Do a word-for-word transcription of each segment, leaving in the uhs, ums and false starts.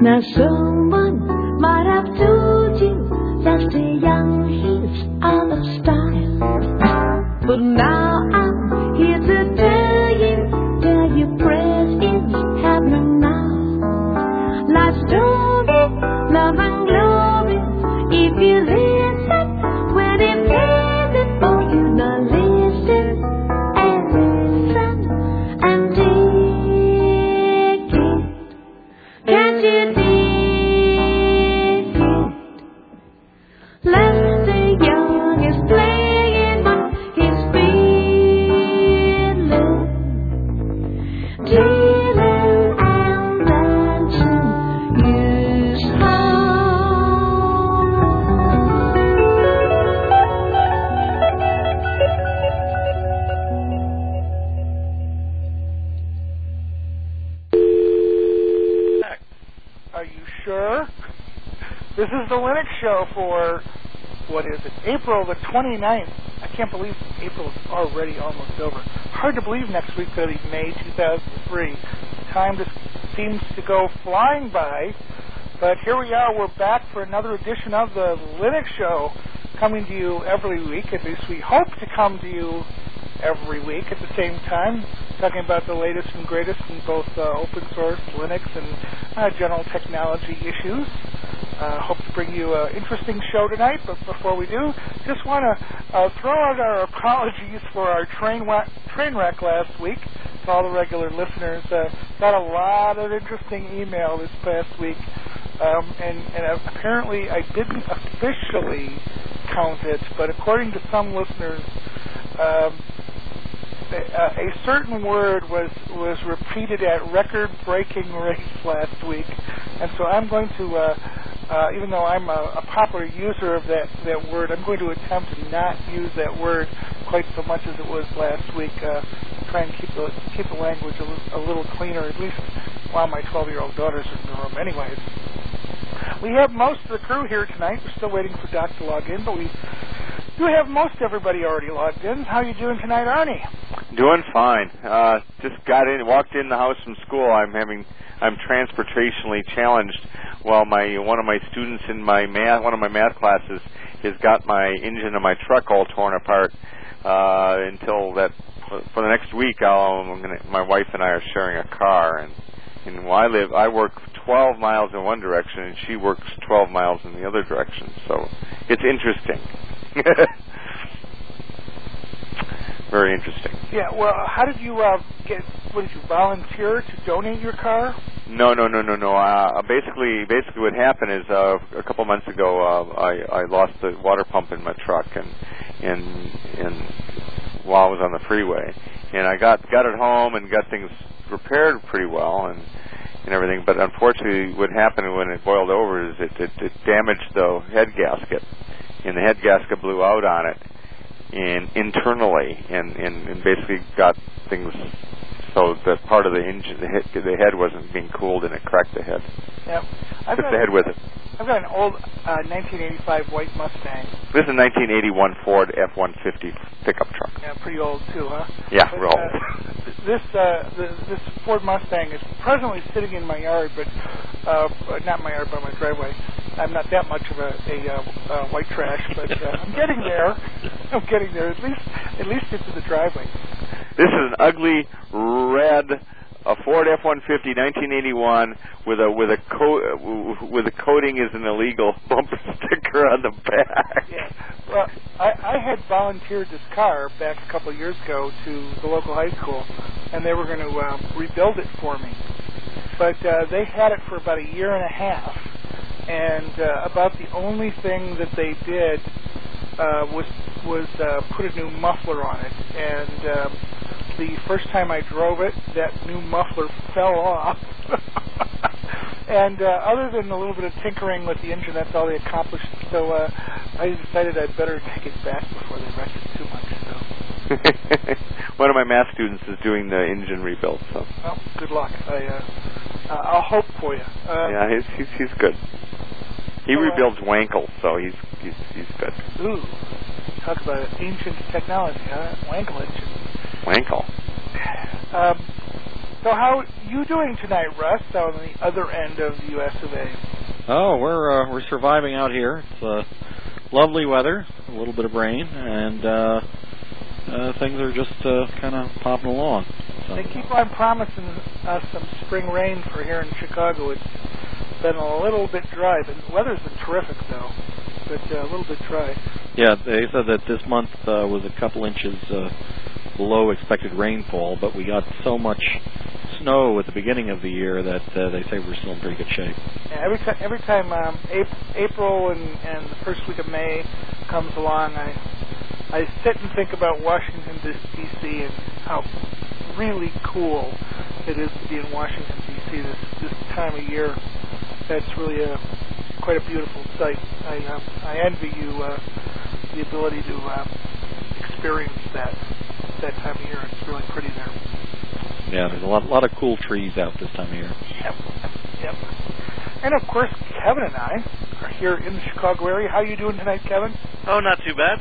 Now someone might have told you that the young he's out of style, but now I'm here to tell you that your praise is happening now. Life's story, love and glory, if you listen when it plays it for you. Now listen and listen and take it. Can't you dig it? Let the youngest playing what he's feeling, dealing and dancing his Are you sure? This is the Linux Show for, what is it, April the twenty-ninth. I can't believe April is already almost over. Hard to believe next week's going to be May two thousand three. Time just seems to go flying by. But here we are. We're back for another edition of the Linux Show, coming to you every week. At least we hope to come to you every week at the same time, talking about the latest and greatest in both uh, open source, Linux, and uh, general technology issues. Uh, hope to bring you an interesting show tonight, but before we do, just want to uh, throw out our apologies for our train, wa- train wreck last week to all the regular listeners. Uh, got a lot of interesting email this past week, um, and, and apparently I didn't officially count it, but according to some listeners, um, a, a certain word was, was repeated at record-breaking rates last week, and so I'm going to... Uh, Uh, even though I'm a, a popular user of that, that word, I'm going to attempt to not use that word quite so much as it was last week. Uh, try and keep the keep the language a, l- a little cleaner, at least while my twelve-year-old daughters are in the room. Anyways, we have most of the crew here tonight. We're still waiting for Doc to log in, but we do have most everybody already logged in. How are you doing tonight, Arnie? Doing fine. Uh, just got in, walked in the house from school. I'm having, I'm transportationally challenged. Well, my one of my students in my math, one of my math classes, has got my engine of my truck all torn apart. Uh, until that, for the next week, I'll, I'm gonna, my wife and I are sharing a car, and and where I live, I work twelve miles in one direction, and she works twelve miles in the other direction. So it's interesting. Very interesting. Yeah, well, how did you uh, get, what did you volunteer to donate your car? No, no, no, no, no. Uh, basically, basically what happened is uh, a couple months ago uh, I, I lost the water pump in my truck, and and and while I was on the freeway, and I got got it home and got things repaired pretty well and and everything. But unfortunately, what happened when it boiled over is it it, it damaged the head gasket, and the head gasket blew out on it, and internally, and and, and basically got things. So that part of the engine, the head, the head wasn't being cooled, and it cracked the head. Yeah, I've Took the head with it. I've got an old uh, nineteen eighty-five white Mustang. This is a nineteen eighty-one Ford F one fifty pickup truck. Yeah, pretty old too, huh? Yeah, but, real uh, old. This uh, this, this Ford Mustang is presently sitting in my yard, but uh, not my yard, but my driveway. I'm not that much of a, a uh, uh, white trash, but uh, I'm getting there. I'm getting there. At least, at least it's in the driveway. This is an ugly red, a Ford F one fifty, nineteen eighty-one, with a with a co- with a coating is an illegal bumper sticker on the back. Yeah. Well, I, I had volunteered this car back a couple of years ago to the local high school, and they were going to uh, rebuild it for me. But uh, they had it for about a year and a half, and uh, about the only thing that they did uh, was was uh, put a new muffler on it, and um, the first time I drove it, that new muffler fell off. And uh, other than a little bit of tinkering with the engine, that's all they accomplished. So uh, I decided I'd better take it back before they wrecked it too much. So. One of my math students is doing the engine rebuild. So. Well, good luck. I, uh, uh, I'll hope for you. Uh, yeah, he's he's he's good. He so, rebuilds uh, Wankel, so he's he's he's good. Ooh, talk about ancient technology, huh? Wankel engine. Wankel. Um, so how you doing tonight, Russ, down on the other end of the U S of A? Oh, we're uh, we're surviving out here. It's uh, lovely weather, a little bit of rain, and uh, uh, things are just uh, kind of popping along. So. They keep on promising us some spring rain for here in Chicago. It's been a little bit dry. The weather's been terrific, though, but uh, a little bit dry. Yeah, they said that this month uh, was a couple inches uh, below expected rainfall, but we got so much snow at the beginning of the year that uh, they say we're still in pretty good shape. Yeah, every time, every time um, April and, and the first week of May comes along, I I sit and think about Washington, D C and how really cool it is to be in Washington, D C this this time of year. That's really a quite a beautiful sight. I um, I envy you uh, the ability to uh, experience that that time of year. It's really pretty there. Yeah, there's a lot, lot of cool trees out this time of year. Yep, yep. And of course, Kevin and I are here in the Chicago area. How are you doing tonight, Kevin? Oh, not too bad.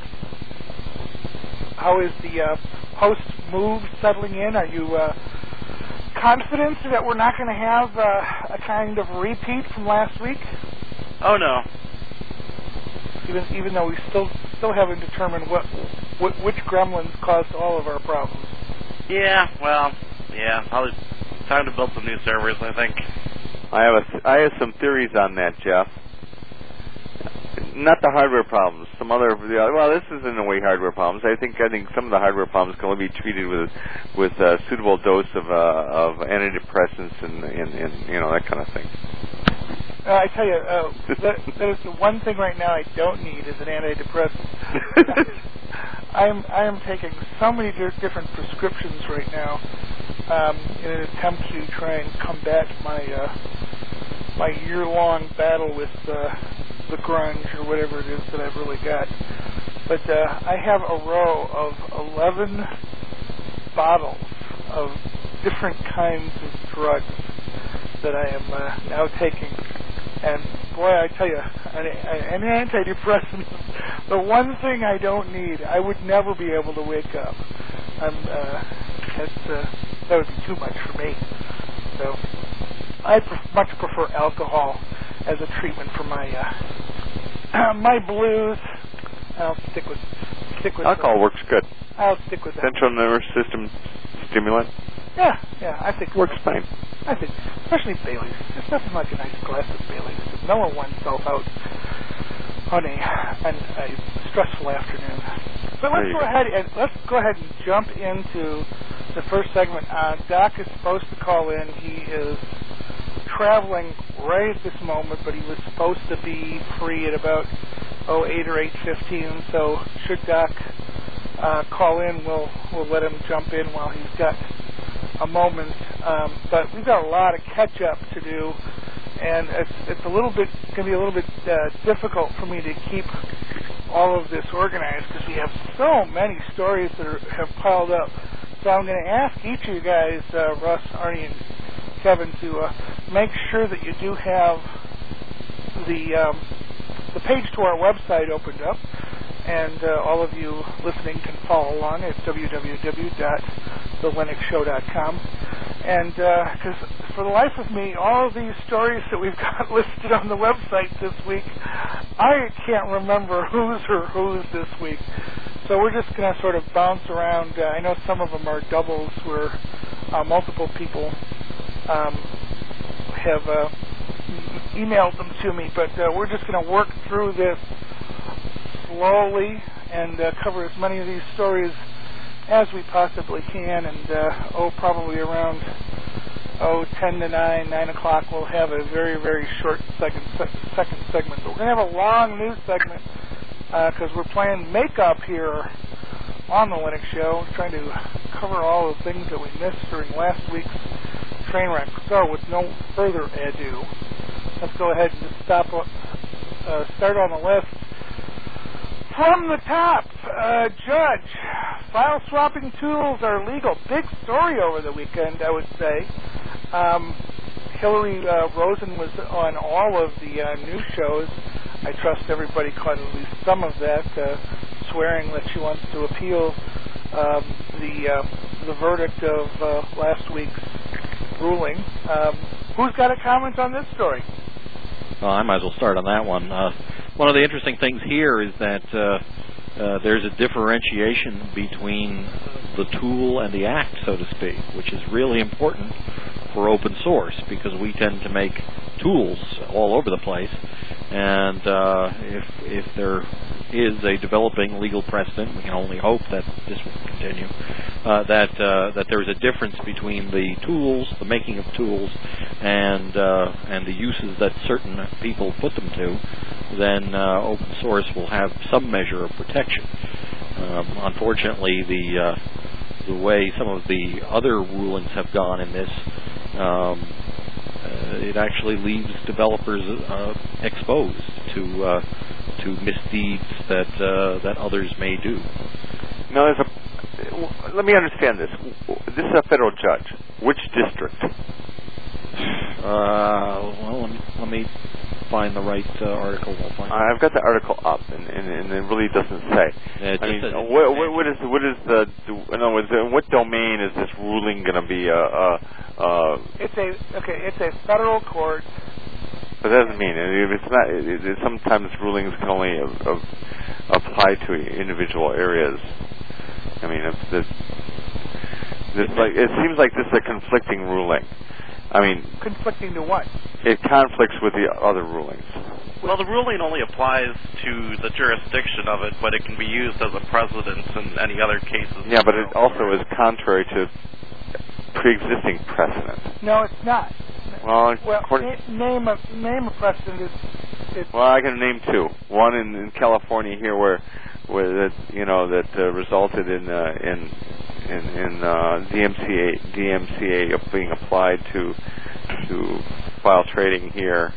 How is the uh, post-move settling in? Are you uh, confident that we're not going to have uh, a kind of repeat from last week? Oh no. Even even though we still still haven't determined what, what which gremlins caused all of our problems. Yeah, well, yeah. Probably time to build some new servers, I think. I have a, I have some theories on that, Jeff. Not the hardware problems. Some other, well, this is in a way hardware problems. I think I think some of the hardware problems can only be treated with with a suitable dose of uh, of antidepressants and, and and you know that kind of thing. Uh, I tell you, uh, that, that is the one thing right now I don't need is an antidepressant. I am I am taking so many different prescriptions right now um, in an attempt to try and combat my uh, my year-long battle with uh, the grunge or whatever it is that I've really got. But uh, I have a row of eleven bottles of different kinds of drugs that I am uh, now taking. And boy, I tell you, an, an antidepressant, the one thing I don't need, I would never be able to wake up. I'm, uh, that's, uh, that would be too much for me. So I pref- much prefer alcohol as a treatment for my uh, my blues. I'll stick with stick with alcohol. Uh, works good. I'll stick with central nervous system stimulant. Yeah, yeah, I think works fine. I think, especially Bailey's. There's nothing like a nice glass of Bailey's to lower oneself out on a on a stressful afternoon. But let's go, go ahead and let's go ahead and jump into the first segment. Uh, Doc is supposed to call in. He is traveling right at this moment, but he was supposed to be free at about oh eight or eight fifteen. So should Doc uh, call in, we'll we'll let him jump in while he's got a moment, um, but we've got a lot of catch up to do, and it's it's a little bit going to be a little bit uh, difficult for me to keep all of this organized because we have so many stories that are, have piled up. So I'm going to ask each of you guys, uh, Russ, Arnie, and Kevin, to uh, make sure that you do have the um, the page to our website opened up. And uh, all of you listening can follow along at w w w dot the linux show dot com. And because uh, for the life of me, all of these stories that we've got listed on the website this week, I can't remember whose or whose this week. So we're just going to sort of bounce around. Uh, I know some of them are doubles where uh, multiple people um, have uh, e- emailed them to me, but uh, we're just going to work through this slowly and uh, cover as many of these stories as we possibly can. And uh, oh, probably around oh ten to nine, nine o'clock, we'll have a very, very short second se- second segment. But we're going to have a long news segment because uh, we're playing makeup here on the Linux Show, trying to cover all the things that we missed during last week's train wreck. So, with no further ado, let's go ahead and just stop. Uh, start on the list. From the top, uh, Judge, file swapping tools are legal. Big story over the weekend, I would say. Um, Hillary uh, Rosen was on all of the uh, news shows. I trust everybody caught at least some of that, uh, swearing that she wants to appeal um, the uh, the verdict of uh, last week's ruling. Um, who's got a comment on this story? Well, I might as well start on that one. Uh, one of the interesting things here is that uh, uh, there's a differentiation between the tool and the act, so to speak, which is really important for open source because we tend to make tools all over the place, and uh, if if there is a developing legal precedent, we can only hope that this will continue, uh, that uh, that there is a difference between the tools, the making of tools, and uh, and the uses that certain people put them to, then uh, open source will have some measure of protection. Um, unfortunately, the uh, the way some of the other rulings have gone in this, um, uh, it actually leaves developers uh, exposed to uh, to misdeeds that uh, that others may do. Now, there's a. Let me understand this. This is a federal judge. Which district? Uh, well, let me, let me find the right uh, article. We'll find I've got the article up, and, and, and it really doesn't say. Yeah, I mean, says, what, what, what is what is the? In other words, in what domain is this ruling going to be? Uh, uh, uh, It's a okay. It's a federal court. But that doesn't mean it, it's not. It, it, sometimes rulings can only uh, uh, apply to individual areas. I mean, it's this. This like it seems like this is a conflicting ruling. I mean, conflicting to what? It conflicts with the other rulings. Well, the ruling only applies to the jurisdiction of it, but it can be used as a precedent in any other cases. Yeah, but it also is contrary to pre-existing precedent. No, it's not. Well, well na- name a name a precedent is. is well, I can name two. One in, in California here, where where that you know that uh, resulted in uh, in in, in uh, D M C A D M C A being applied to to file trading here,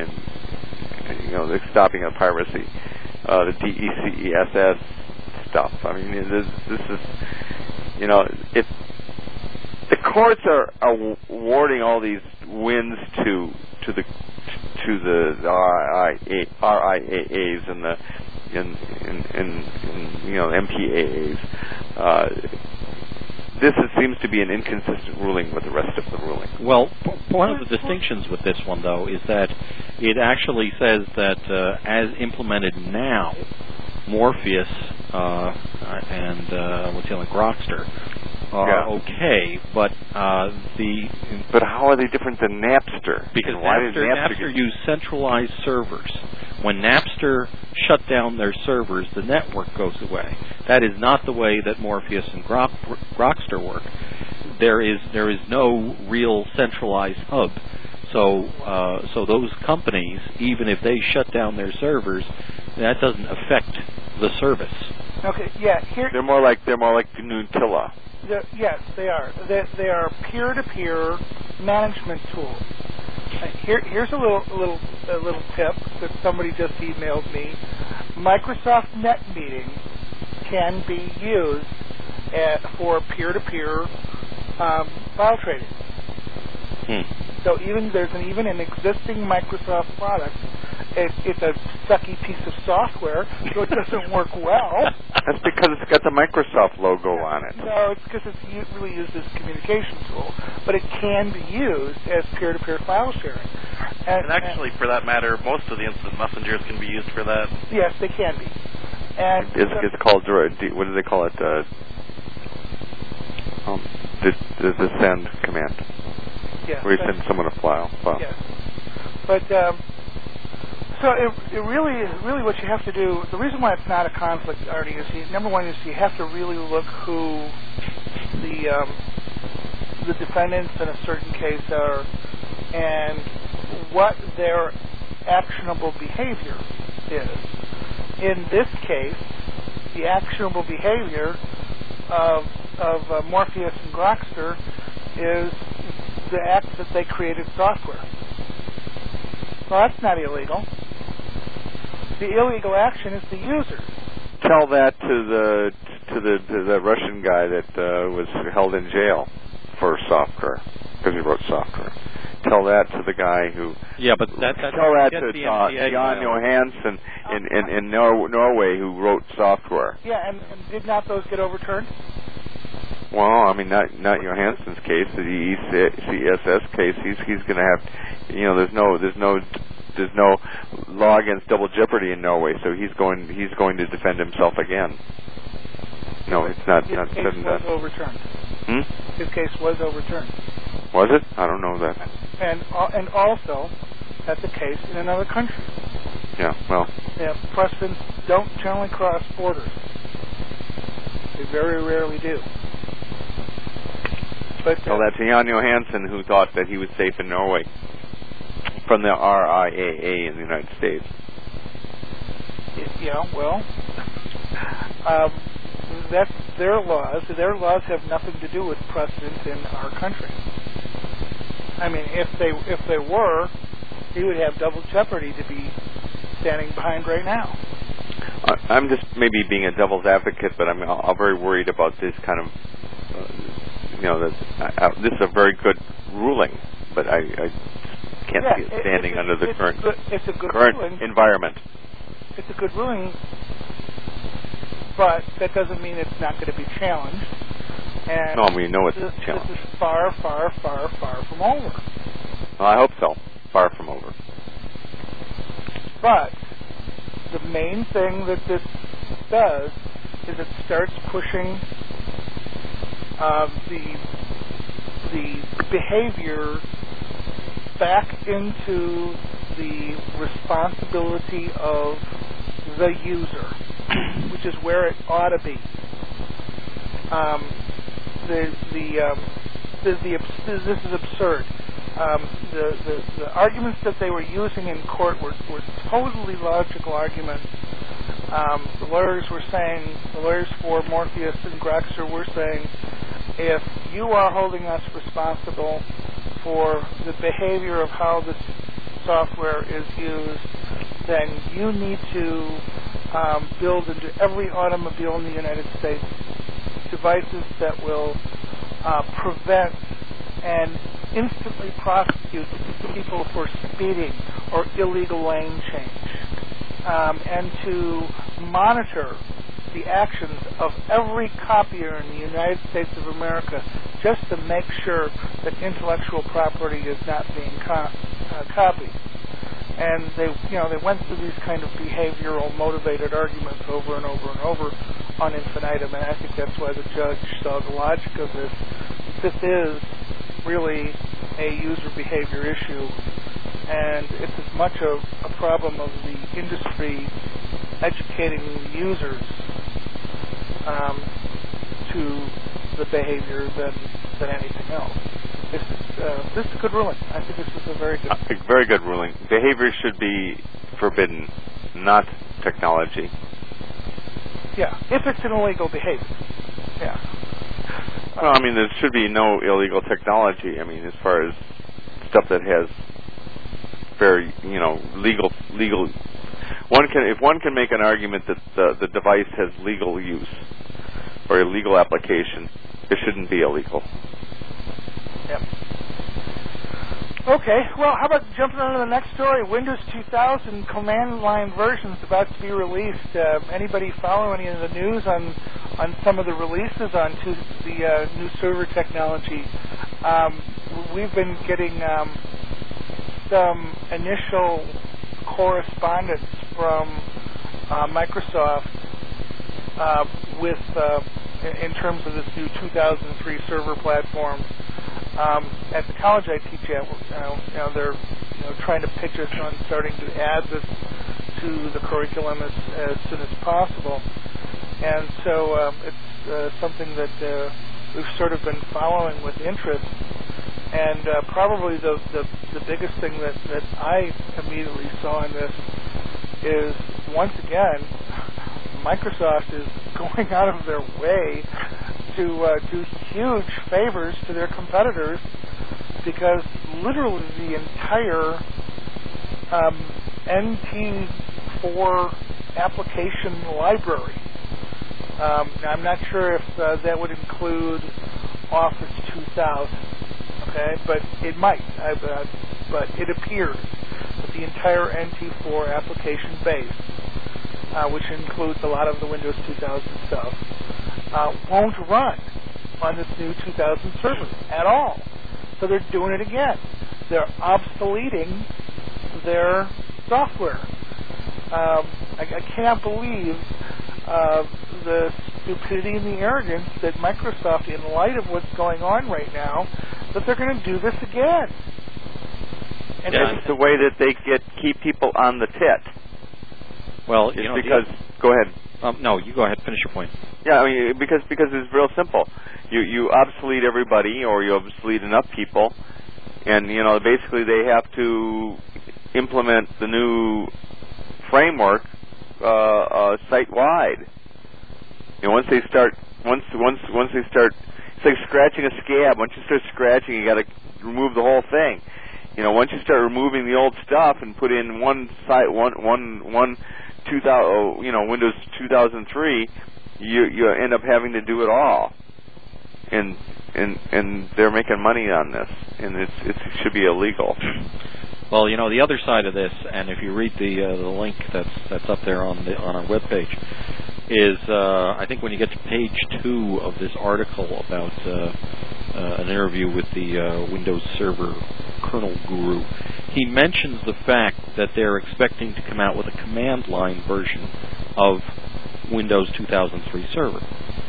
and you know the stopping of piracy, uh, the D E C E S S stuff. I mean, this, this is you know it. The courts are awarding all these wins to to the to the R I A As and the in in, in, in you know M P A As. Uh, this is, seems to be an inconsistent ruling with the rest of the ruling. Well, one of the distinctions with this one, though, is that it actually says that uh, as implemented now, Morpheus uh, and uh, what's the other Grokster are yeah. okay, but uh, the but how are they different than Napster? Because why Napster, did Napster, Napster used centralized servers. When Napster shut down their servers, the network goes away. That is not the way that Morpheus and Grok, Grokster work. There is there is no real centralized hub. So uh, so those companies, even if they shut down their servers, that doesn't affect the service. Okay, yeah, here they're more like they're more like Nutella. Yes, they are. They, they are peer-to-peer management tools. Uh, here, here's a little, a little, a little tip that somebody just emailed me. Microsoft NetMeeting can be used at, for peer-to-peer um, file trading. Hmm. So even there's an even an existing Microsoft product. It, it's a sucky piece of software, so it doesn't work well. That's because it's got the Microsoft logo on it. No, it's because it's u- really used as a communication tool. But it can be used as peer-to-peer file sharing. And, and actually, and for that matter, most of the instant messengers can be used for that. Yes, they can be. And it's, so, it's called, what do they call it? Uh, um, the, the, the send command. Yes. Where you send someone a file. file. Yes. But... Um, So it, it really, really, what you have to do. The reason why it's not a conflict, Artie, is you, number one is you have to really look who the um, the defendants in a certain case are, and what their actionable behavior is. In this case, the actionable behavior of of uh, Morpheus and Grokster is the act that they created software. Well, that's not illegal. The illegal action is the user. Tell that to the to the to the Russian guy that uh, was held in jail for software because he wrote software. Tell that to the guy who. Yeah, but that, that tell that to uh, Jan Johansson in in, in Nor- Norway who wrote software. Yeah, and, and did not those get overturned? Well, I mean, not not Johansson's case, the E C S S case. He's he's going to have, you know, there's no there's no there's no law against double jeopardy in Norway, so he's going he's going to defend himself again. No, it's not His not case said and was done. overturned. Hmm? His case was overturned. Was it? I don't know that. And uh, and also, that's a case in another country. Yeah. Well. Yeah, precedents don't generally cross borders. They very rarely do. But, uh, Well, that's Jan Johansson who thought that he was safe in Norway from the R I A A in the United States. Yeah, well, um, that's their laws. Their laws have nothing to do with precedent in our country. I mean, if they if they were, he would have double jeopardy to be standing behind right now. I'm just maybe being a devil's advocate, but I'm, I'm very worried about this kind of, uh, you know, that uh, this is a very good ruling, but I, I can't yeah, see it it, standing it's, under the it's current a good, it's a good current ruling. environment. It's a good ruling, but that doesn't mean it's not going to be challenged. And No, we know it's this, a challenge. This is far, far, far, far from over. Well, I hope so. Far from over. But the main thing that this does is it starts pushing uh, the the behavior back into the responsibility of the user, which is where it ought to be. Um, the the, um, the the this is absurd. Um, the, the the arguments that they were using in court were, were totally logical arguments. Um, the lawyers were saying, the lawyers for Morpheus and Grexer were saying, if you are holding us responsible for the behavior of how this software is used, then you need to um, build into every automobile in the United States devices that will uh, prevent and instantly prosecute people for speeding or illegal lane change, um, and to monitor the actions of every copier in the United States of America just to make sure that intellectual property is not being co- uh, copied. And they, you know, they went through these kind of behavioral motivated arguments over and over and over on infinitum, and I think that's why the judge saw the logic of this. This is really a user behavior issue, and it's as much a, a problem of the industry educating users um, to the behavior than than anything else. This is, uh, this is a good ruling. I think this is a very good. A very good ruling. Behavior should be forbidden, not technology. Yeah, if it's an illegal behavior. Yeah. Well, I mean, there should be no illegal technology. I mean, as far as stuff that has very, you know, legal, legal. One can, if one can make an argument that the, the device has legal use or a legal application, it shouldn't be illegal. Yep. Okay, well, how about jumping on to the next story? Windows two thousand command line versions about to be released. Uh, anybody follow any of the news on on some of the releases on to the uh, new server technology? Um, we've been getting um, some initial correspondence from uh, Microsoft uh, with uh, in terms of this new two thousand three server platform. Um, at the college I teach at, you know, you know they're you know, trying to pitch us on starting to add this to the curriculum as, as soon as possible. And so um, it's uh, something that uh, we've sort of been following with interest. And uh, probably the, the the biggest thing that, that I immediately saw in this is, once again, Microsoft is going out of their way to uh, do huge favors to their competitors, because literally the entire um, N T four application library. Um, I'm not sure if uh, that would include Office two thousand, okay, but it might. I, uh, but it appears that the entire N T four application base, uh, which includes a lot of the Windows two thousand stuff, uh, won't run on this new two thousand server at all. So they're doing it again. They're obsoleting their software. Um, I, I cannot believe uh, the stupidity and the arrogance that Microsoft, in light of what's going on right now, that they're going to do this again. And yeah, it's the way that they get keep people on the tit. Well, it's you know, because the, go ahead. Um, no, you go ahead. Finish your point. Yeah, I mean, because because it's real simple. You you obsolete everybody, or you obsolete enough people, and you know basically they have to implement the new framework uh, uh, site-wide. You know, once they start, once once once they start, it's like scratching a scab. Once you start scratching, you got to remove the whole thing. You know, once you start removing the old stuff and put in one site, one one one two thousand, you know, Windows two thousand three, you you end up having to do it all, and and and they're making money on this, and it's, it's it should be illegal. Well, you know, the other side of this, and if you read the uh, the link that's that's up there on the on our webpage, is uh, I think when you get to page two of this article about uh, uh, an interview with the uh, Windows Server kernel guru, he mentions the fact that they're expecting to come out with a command line version of Windows two thousand three Server.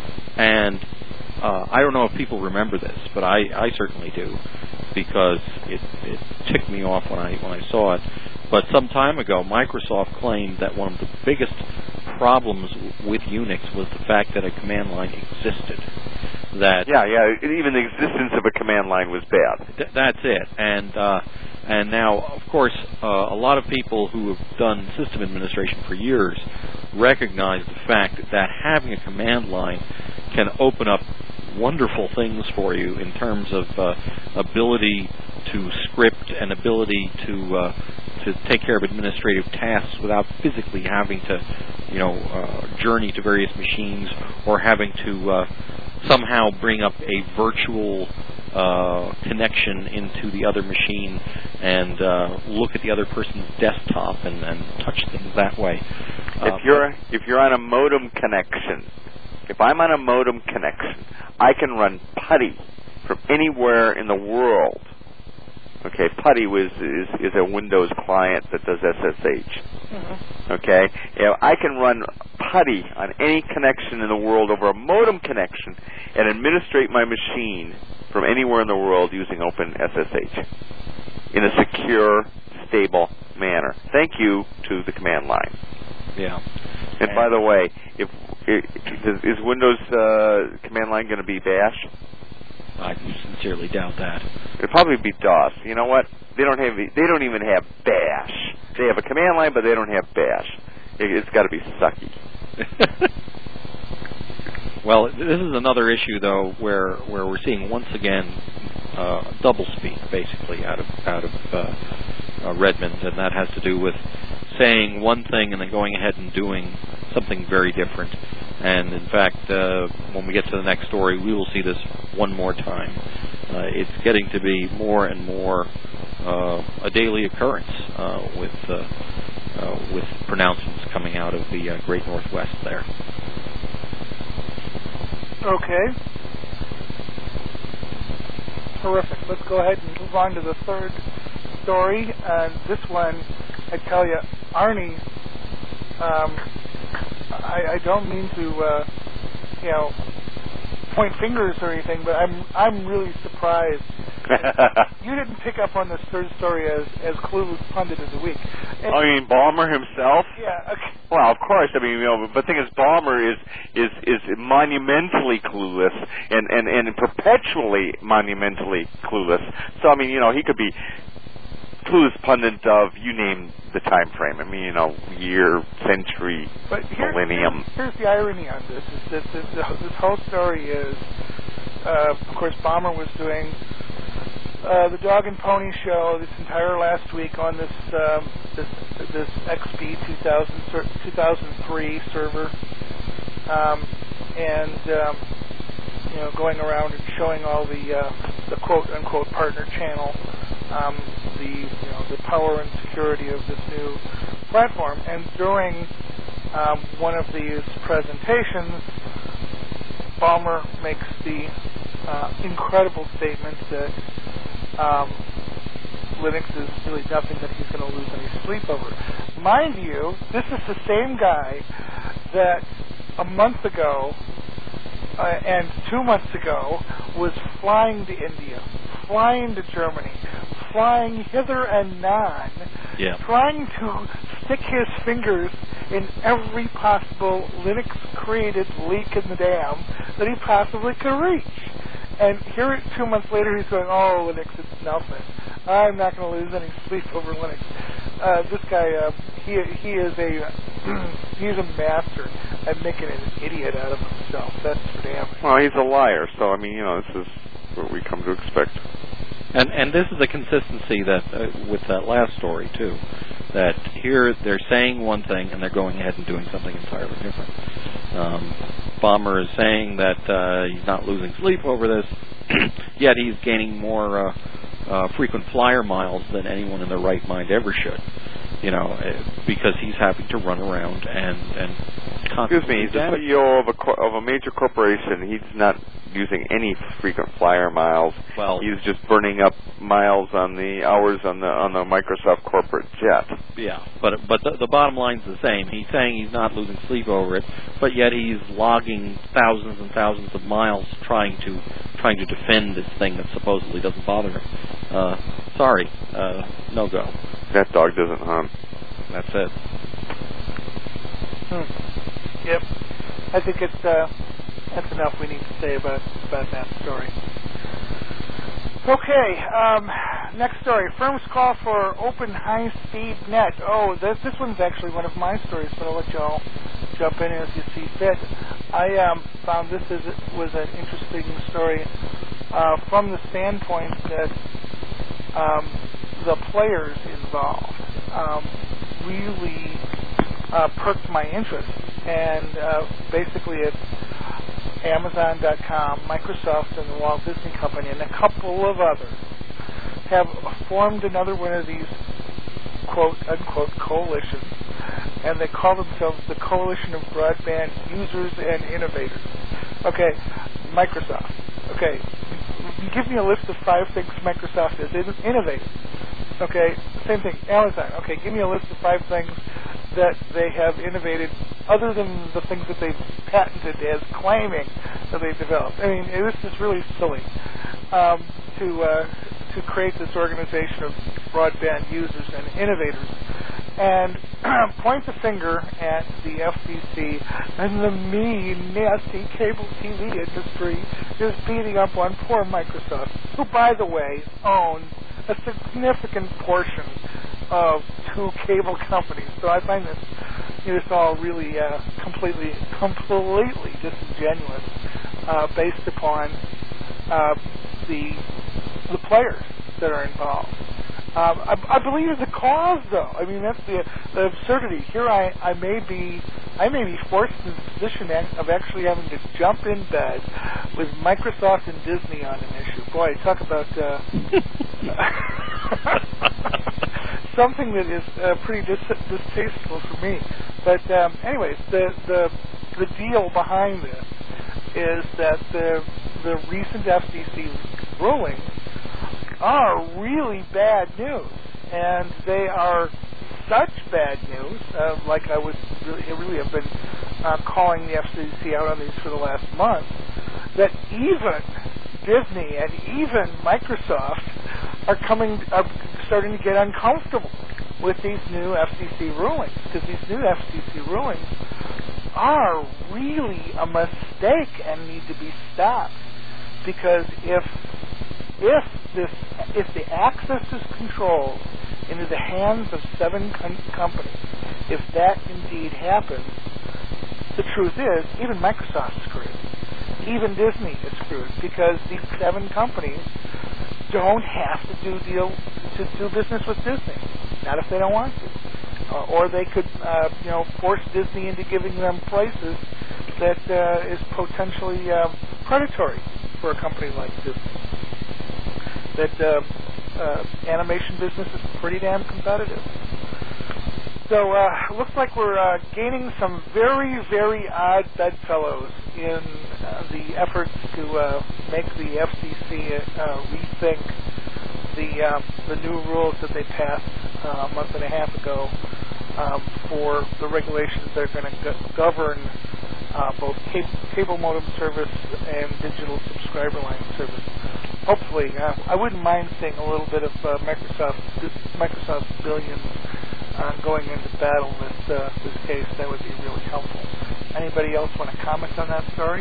And uh, I don't know if people remember this, but I, I certainly do, because it, it ticked me off when I when I saw it. But some time ago, Microsoft claimed that one of the biggest problems with Unix was the fact that a command line existed. That yeah, yeah, even the existence of a command line was bad. Th- that's it. And uh, and now, of course, uh, a lot of people who have done system administration for years recognize the fact that having a command line can open up wonderful things for you in terms of uh, ability to script and ability to uh, to take care of administrative tasks without physically having to, you know, uh, journey to various machines or having to uh, somehow bring up a virtual uh, connection into the other machine and uh, look at the other person's desktop and, and touch things that way. If uh, you're if you're on a modem connection, if I'm on a modem connection, I can run PuTTY from anywhere in the world. Okay, PuTTY was, is, is a Windows client that does S S H. Mm-hmm. Okay, you know, I can run PuTTY on any connection in the world over a modem connection and administrate my machine from anywhere in the world using Open S S H in a secure, stable manner. Thank you to the command line. Yeah. And, and by the way, if, if is Windows uh, command line going to be Bash? I sincerely doubt that. It'll probably be DOS. You know what? They don't have. They don't even have Bash. They have a command line, but they don't have Bash. It, it's got to be sucky. Well, this is another issue, though, where where we're seeing once again uh, doublespeak, basically, out of out of uh, uh, Redmond, and that has to do with saying one thing and then going ahead and doing something very different. And in fact, uh, when we get to the next story, we will see this one more time. Uh, it's getting to be more and more uh, a daily occurrence uh, with uh, uh, with pronouncements coming out of the uh, Great Northwest there. Okay. Terrific. Let's go ahead and move on to the third story. And this one, I tell you, Arnie, um, I, I don't mean to, uh, you know, point fingers or anything, but I'm I'm really surprised. You didn't pick up on this third story as as clueless pundit of the week. And, oh, you mean Ballmer himself? Yeah. Okay. Well, of course. I mean, you know, but the thing is, Ballmer is is is monumentally clueless and and and perpetually monumentally clueless. So I mean, you know, he could be clueless pundit of you name the time frame. I mean, you know, year, century, but here, millennium. Here's, here's the irony on this: is that this, this whole story is, uh, of course, Ballmer was doing uh, the Dog and Pony show this entire last week on this um, this this X P two thousand three server, um, and um, you know, going around and showing all the uh, the quote unquote partner channel. Um, the you know the power and security of this new platform, and during um, one of these presentations, Ballmer makes the uh, incredible statement that um, Linux is really nothing that he's going to lose any sleep over. Mind you, this is the same guy that a month ago uh, and two months ago was flying to India, flying to Germany, flying hither and non, yeah. trying to stick his fingers in every possible Linux-created leak in the dam that he possibly could reach. And here, two months later, he's going, oh, Linux, it's nothing. I'm not going to lose any sleep over Linux. Uh, this guy, uh, he he is a he's a master at making an idiot out of himself. That's for damn. Well, he's a liar, so I mean, you know, this is what we come to expect. And and this is a consistency that uh, with that last story too, that here they're saying one thing and they're going ahead and doing something entirely different. Um, Ballmer is saying that uh, he's not losing sleep over this, yet he's gaining more uh, uh, frequent flyer miles than anyone in their right mind ever should. You know, because he's having to run around and and excuse me, he's the C E O of a co- of a major corporation. He's not using any frequent flyer miles. Well, he's just burning up miles on the hours on the on the Microsoft corporate jet. Yeah, but but the, the bottom line's the same. He's saying he's not losing sleep over it, but yet he's logging thousands and thousands of miles trying to trying to defend this thing that supposedly doesn't bother him. Uh, sorry, uh, no go. That dog doesn't hunt. That's it. Hmm. Yep. I think it's uh, that's enough we need to say about about that story. Okay. Um, next story. Firms call for open high-speed net. Oh, this this one's actually one of my stories, but I'll let you all jump in as you see fit. I um, found this is was an interesting story uh, from the standpoint that um, the players involved um, really uh, perked my interest, and uh, basically it's Amazon dot com, Microsoft, and the Walt Disney Company, and a couple of others have formed another one of these quote-unquote coalitions, and they call themselves the Coalition of Broadband Users and Innovators. Okay, Microsoft. Okay, give me a list of five things Microsoft is innovative. Okay, same thing, Amazon. Okay, give me a list of five things that they have innovated other than the things that they've patented as claiming that they've developed. I mean, this is really silly um, to uh, to create this organization of broadband users and innovators and point the finger at the F C C and the mean, nasty cable T V industry is beating up on poor Microsoft, who, by the way, owns a significant portion of two cable companies. So I find this this all really uh, completely, completely disingenuous, uh, based upon uh, the the players that are involved. Um, I, I believe in the cause, though. I mean, that's the, the absurdity. Here, I, I may be, I may be forced in the position of actually having to jump in bed with Microsoft and Disney on an issue. Boy, talk about uh, something that is uh, pretty dis- distasteful for me. But, um, anyways, the the the deal behind this is that the the recent F C C rulings are really bad news, and they are such bad news, uh, like I would really, really have been uh, calling the F C C out on these for the last month, that even Disney and even Microsoft are coming, are starting to get uncomfortable with these new F C C rulings, because these new F C C rulings are really a mistake and need to be stopped. Because if if this if the access is controlled into the hands of seven com- companies, if that indeed happens, the truth is even Microsoft's screwed, even Disney is screwed, because these seven companies don't have to do deal to do business with Disney, not if they don't want to, uh, or they could uh, you know force Disney into giving them places that uh, is potentially uh, predatory for a company like Disney. That uh, uh, animation business is pretty damn competitive. So uh, it looks like we're uh, gaining some very, very odd bedfellows in uh, the efforts to uh, make the F C C uh, rethink the uh, the new rules that they passed uh, a month and a half ago um, for the regulations that are going to go- govern uh, both cable, cable modem service and digital subscriber line service. Hopefully, uh, I wouldn't mind seeing a little bit of uh, Microsoft Microsoft's billions uh, going into battle with uh, this case. That would be really helpful. Anybody else want to comment on that story?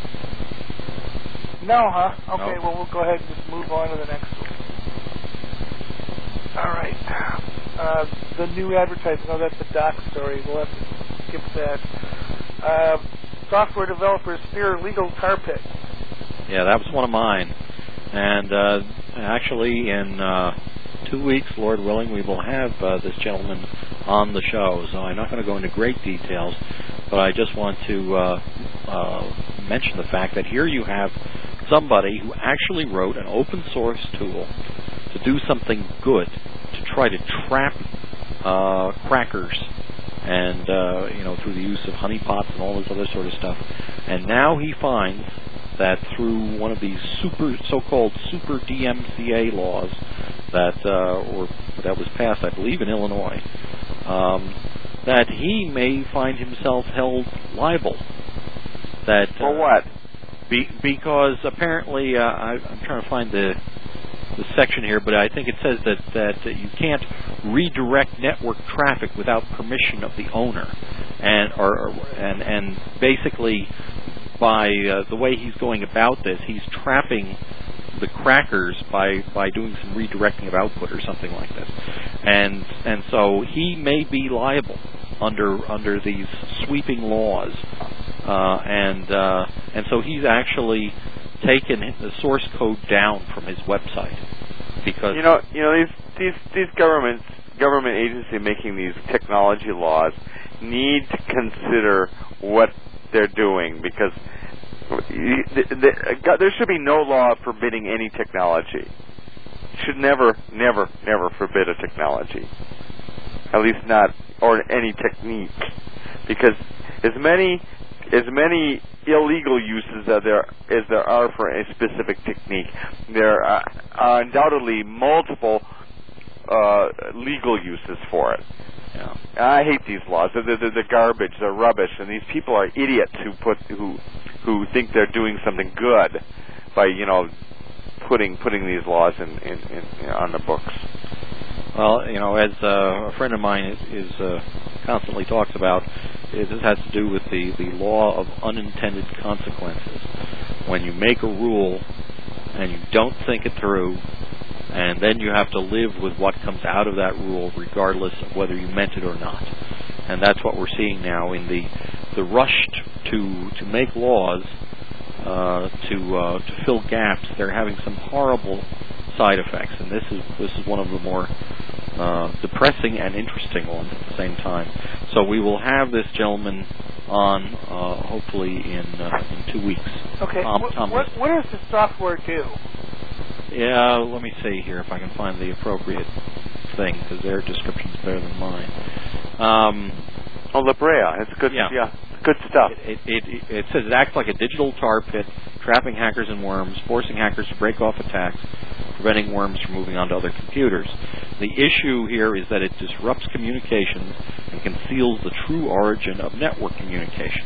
No, huh? Okay, No. well, we'll go ahead and just move on to the next one. All right. Uh, the new advertising. Oh, that's a doc story. We'll have to skip that. Uh, software developers fear legal tar pit. Yeah, that was one of mine. And uh, actually, in uh, two weeks, Lord willing, we will have uh, this gentleman on the show. So I'm not going to go into great details, but I just want to uh, uh, mention the fact that here you have somebody who actually wrote an open source tool to do something good, to try to trap uh, crackers, and uh, you know, through the use of honeypots and all this other sort of stuff. And now he finds that through one of these super, so-called super D M C A laws that uh, or that was passed, I believe, in Illinois, um, that he may find himself held liable. That For uh, what? Be, because apparently, uh, I, I'm trying to find the the section here, but I think it says that that uh, you can't redirect network traffic without permission of the owner, and or and and basically, by uh, the way he's going about this, he's trapping the crackers by, by doing some redirecting of output or something like this, and and so he may be liable under under these sweeping laws, uh, and uh, and so he's actually taken the source code down from his website because you know you know these these these governments government agencies making these technology laws need to consider what they're doing, because you, the, the, there should be no law forbidding any technology. Should never, never, never forbid a technology. At least not, or any technique, because as many as many illegal uses as there as there are for a specific technique, there are, are undoubtedly multiple uh, legal uses for it. Yeah. I hate these laws. They're, they're, they're garbage. They're rubbish, and these people are idiots who put who who think they're doing something good by you know putting putting these laws in, in, in, in on the books. Well, you know, as uh, a friend of mine is, is uh, constantly talks about, it, this has to do with the, the law of unintended consequences. When you make a rule and you don't think it through, and then you have to live with what comes out of that rule, regardless of whether you meant it or not. And that's what we're seeing now in the the rush to to make laws uh, to uh, to fill gaps. They're having some horrible side effects, and this is this is one of the more uh, depressing and interesting ones at the same time. So we will have this gentleman on uh, hopefully in uh, in two weeks. Okay. Tom, what, Tom what, what does the software do? Yeah, let me see here if I can find the appropriate thing, because their description's better than mine. Um, oh, La Brea, it's good. Yeah, yeah good stuff. It, it, it, it says it acts like a digital tar pit, trapping hackers and worms, forcing hackers to break off attacks, preventing worms from moving onto other computers. The issue here is that it disrupts communications and conceals the true origin of network communications.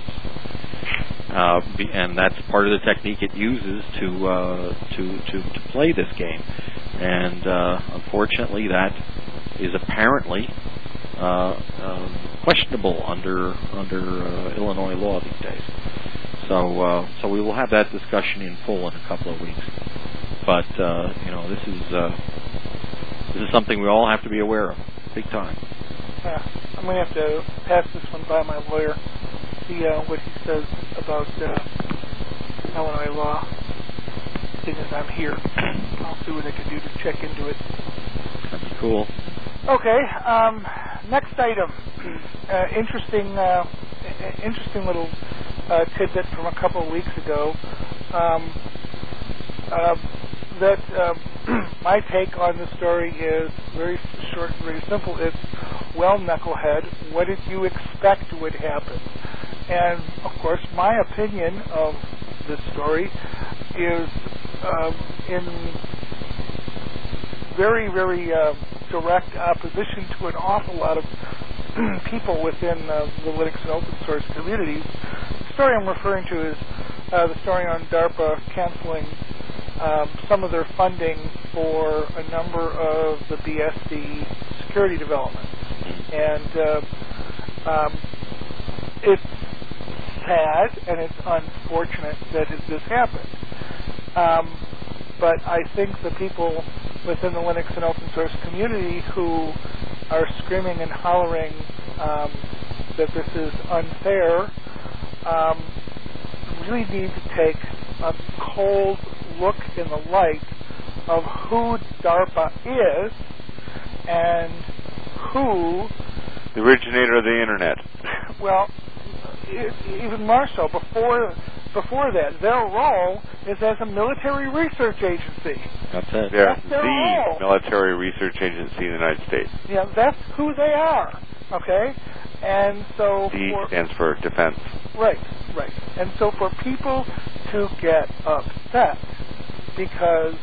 Uh, and that's part of the technique it uses to uh, to, to to play this game. And uh, unfortunately, that is apparently uh, um, questionable under under uh, Illinois law these days. So uh, so we will have that discussion in full in a couple of weeks. But uh, you know, this is uh, this is something we all have to be aware of, big time. Uh, I'm going to have to pass this one by my lawyer, see uh, what he says about uh, Illinois law. Seeing as I'm here, I'll see what I can do to check into it. That'd be cool. Okay. Um, next item. Uh, interesting, uh, interesting little uh, tidbit from a couple of weeks ago. Um, uh, that uh, my take on the story is very short, very simple. It's, well, knucklehead, what did you expect would happen? And, of course, my opinion of this story is um, in very, very uh, direct opposition to an awful lot of people within uh, the Linux and open source communities. The story I'm referring to is uh, the story on DARPA canceling um, some of their funding for a number of the B S D security developments. And uh, um, it's sad and it's unfortunate that it, this happened. Um, but I think the people within the Linux and open source community who are screaming and hollering um, that this is unfair um, really need to take a cold look in the light of who DARPA is and who... The originator of the Internet. Well, even more so, before before that, their role is as a military research agency. That's it. They're That's their the role. military research agency in the United States. Yeah, that's who they are, okay? And so... D for, stands for defense. Right, right. And so for people to get upset because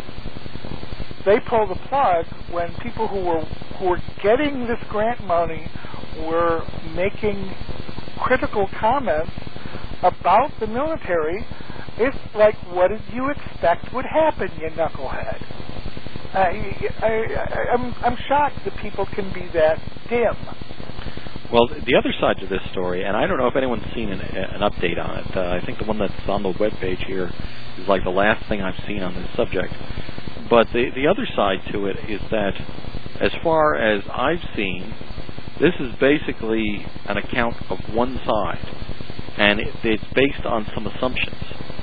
they pull the plug when people who were who were getting this grant money were making critical comments about the military, it's like, what did you expect would happen, you knucklehead? Uh, I, I, I'm, I'm shocked that people can be that dim. Well, the other side to this story, and I don't know if anyone's seen an, an update on it. Uh, I think the one that's on the webpage here is like the last thing I've seen on this subject. But the, the other side to it is that, as far as I've seen, this is basically an account of one side, and it, it's based on some assumptions.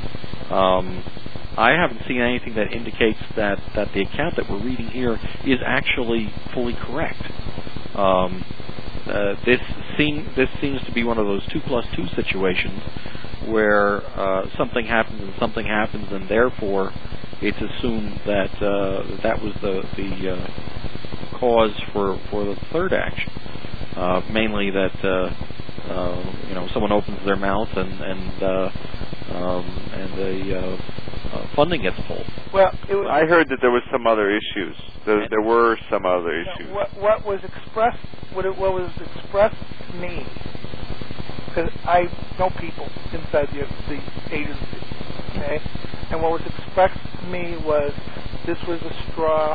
Um, I haven't seen anything that indicates that, that the account that we're reading here is actually fully correct. Um, uh, this, seem, this seems to be one of those two plus two situations where uh, something happens and something happens, and therefore it's assumed that uh, that was the, the uh, cause for, for the third action. Uh, mainly that uh, uh, you know someone opens their mouth and and uh, um, and the uh, uh, funding gets pulled. Well, it was, I heard that there was some other issues. There, there were some other issues. You know, what, what was expressed, what, it, what was expressed to me, because I know people inside the, the agency, okay, and what was expressed to me was this was a straw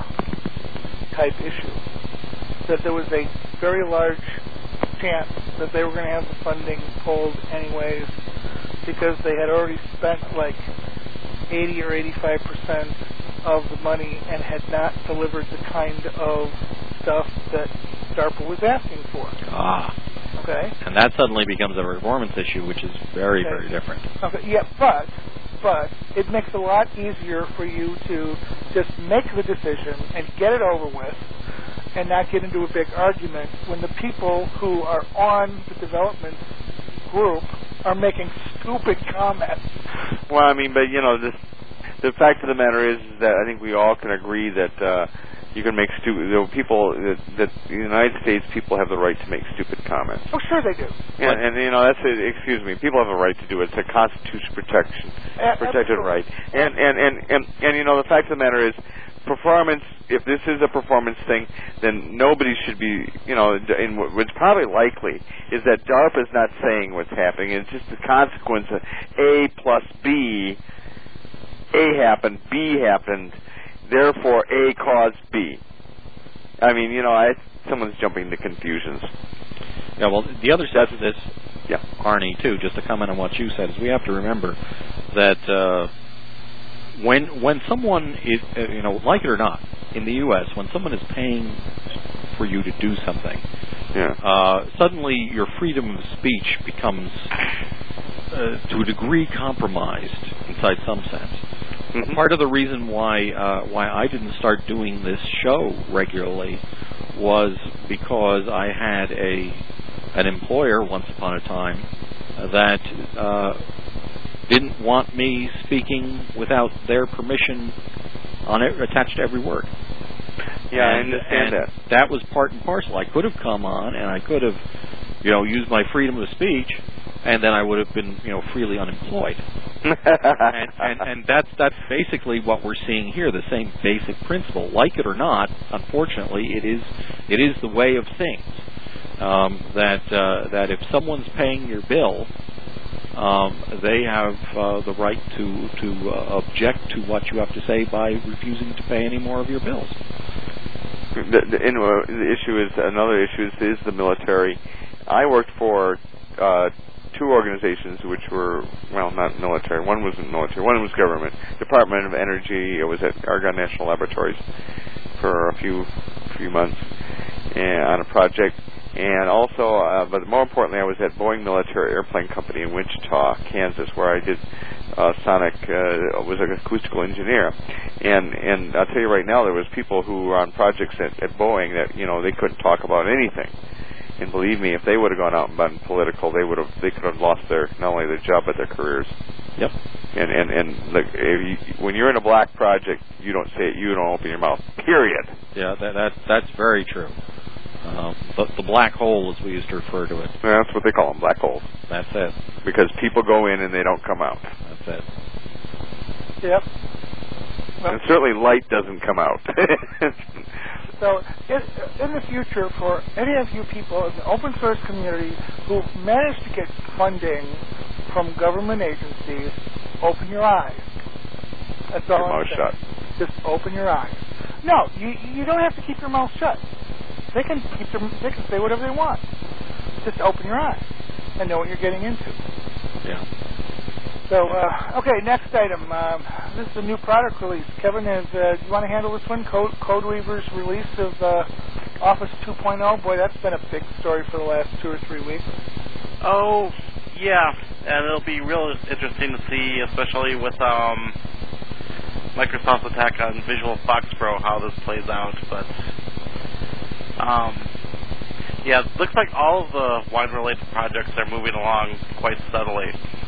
type issue. That there was a very large chance that they were going to have the funding pulled anyways because they had already spent like eighty or eighty-five percent of the money and had not delivered the kind of stuff that DARPA was asking for. Ah. Okay. And that suddenly becomes a performance issue, which is very, okay. very different. Okay. Yeah, but but it makes it a lot easier for you to just make the decision and get it over with and not get into a big argument when the people who are on the development group are making stupid comments. Well, I mean, but, you know, this, the fact of the matter is that I think we all can agree that uh, you can make stupid, you know, people, that, that in the United States, people have the right to make stupid comments. Oh, sure they do. And, and you know, that's a, excuse me, people have a right to do it. It's a constitutional protection, A- protected absolutely. right. And, and, and, and, and, you know, the fact of the matter is, performance, if this is a performance thing, then nobody should be, you know, and what's probably likely is that DARPA is not saying what's happening. It's just the consequence of A plus B. A happened, B happened, therefore A caused B. I mean, you know, I, someone's jumping to confusions. Yeah, well, the other side of this, yeah, Arnie, too, just to comment on what you said, is we have to remember that uh, when when someone is, uh, you know, like it or not, in the U S, when someone is paying for you to do something, yeah. uh, suddenly your freedom of speech becomes, uh, to a degree, compromised inside some sense. Mm-hmm. Part of the reason why uh, why I didn't start doing this show regularly was because I had a an employer once upon a time that uh, didn't want me speaking without their permission on it, attached to every word. Yeah, and, I understand and that. That was part and parcel. I could have come on and I could have, you know, used my freedom of speech, and then I would have been, you know, freely unemployed. and, and and that's that's basically what we're seeing here. The same basic principle, like it or not. Unfortunately, it is it is the way of things. Um, that uh, that if someone's paying your bill, um, they have uh, the right to to uh, object to what you have to say by refusing to pay any more of your bills. The, the, anyway, the issue is another issue is, is the military. I worked for uh, two organizations which were, well, not military. One wasn't military. One was government. Department of Energy. I was at Argonne National Laboratories for a few few months and, on a project. And also, uh, but more importantly, I was at Boeing Military Airplane Company in Wichita, Kansas, where I did uh, sonic, uh, was an acoustical engineer. And and I'll tell you right now, there was people who were on projects at, at Boeing that, you know, they couldn't talk about anything. And believe me, if they would have gone out and been political, they would have, they could have lost their, not only their job, but their careers. Yep. And, and, and like, if you, when you're in a black project, you don't say it, you don't open your mouth, period. Yeah, that, that that's very true. Um, the, the black hole, as we used to refer to it. That's what they call them, black holes. That's it. Because people go in and they don't come out. That's it. Yep. Well, and certainly light doesn't come out. So in, in the future, for any of you people in the open source community who managed to get funding from government agencies, open your eyes. That's all I'm saying. Shut. Just open your eyes. No, you you don't have to keep your mouth shut. They can keep them. They can say whatever they want. Just open your eyes and know what you're getting into. Yeah. So, uh, okay, next item. Um, this is a new product release. Kevin, is, uh, do you want to handle this one? Code, Codeweaver's release of uh, Office two point oh. Boy, that's been a big story for the last two or three weeks. Oh, yeah, and it'll be real interesting to see, especially with um, Microsoft's attack on Visual Fox Pro, how this plays out. But um, yeah, it looks like all of the wine-related projects are moving along quite steadily.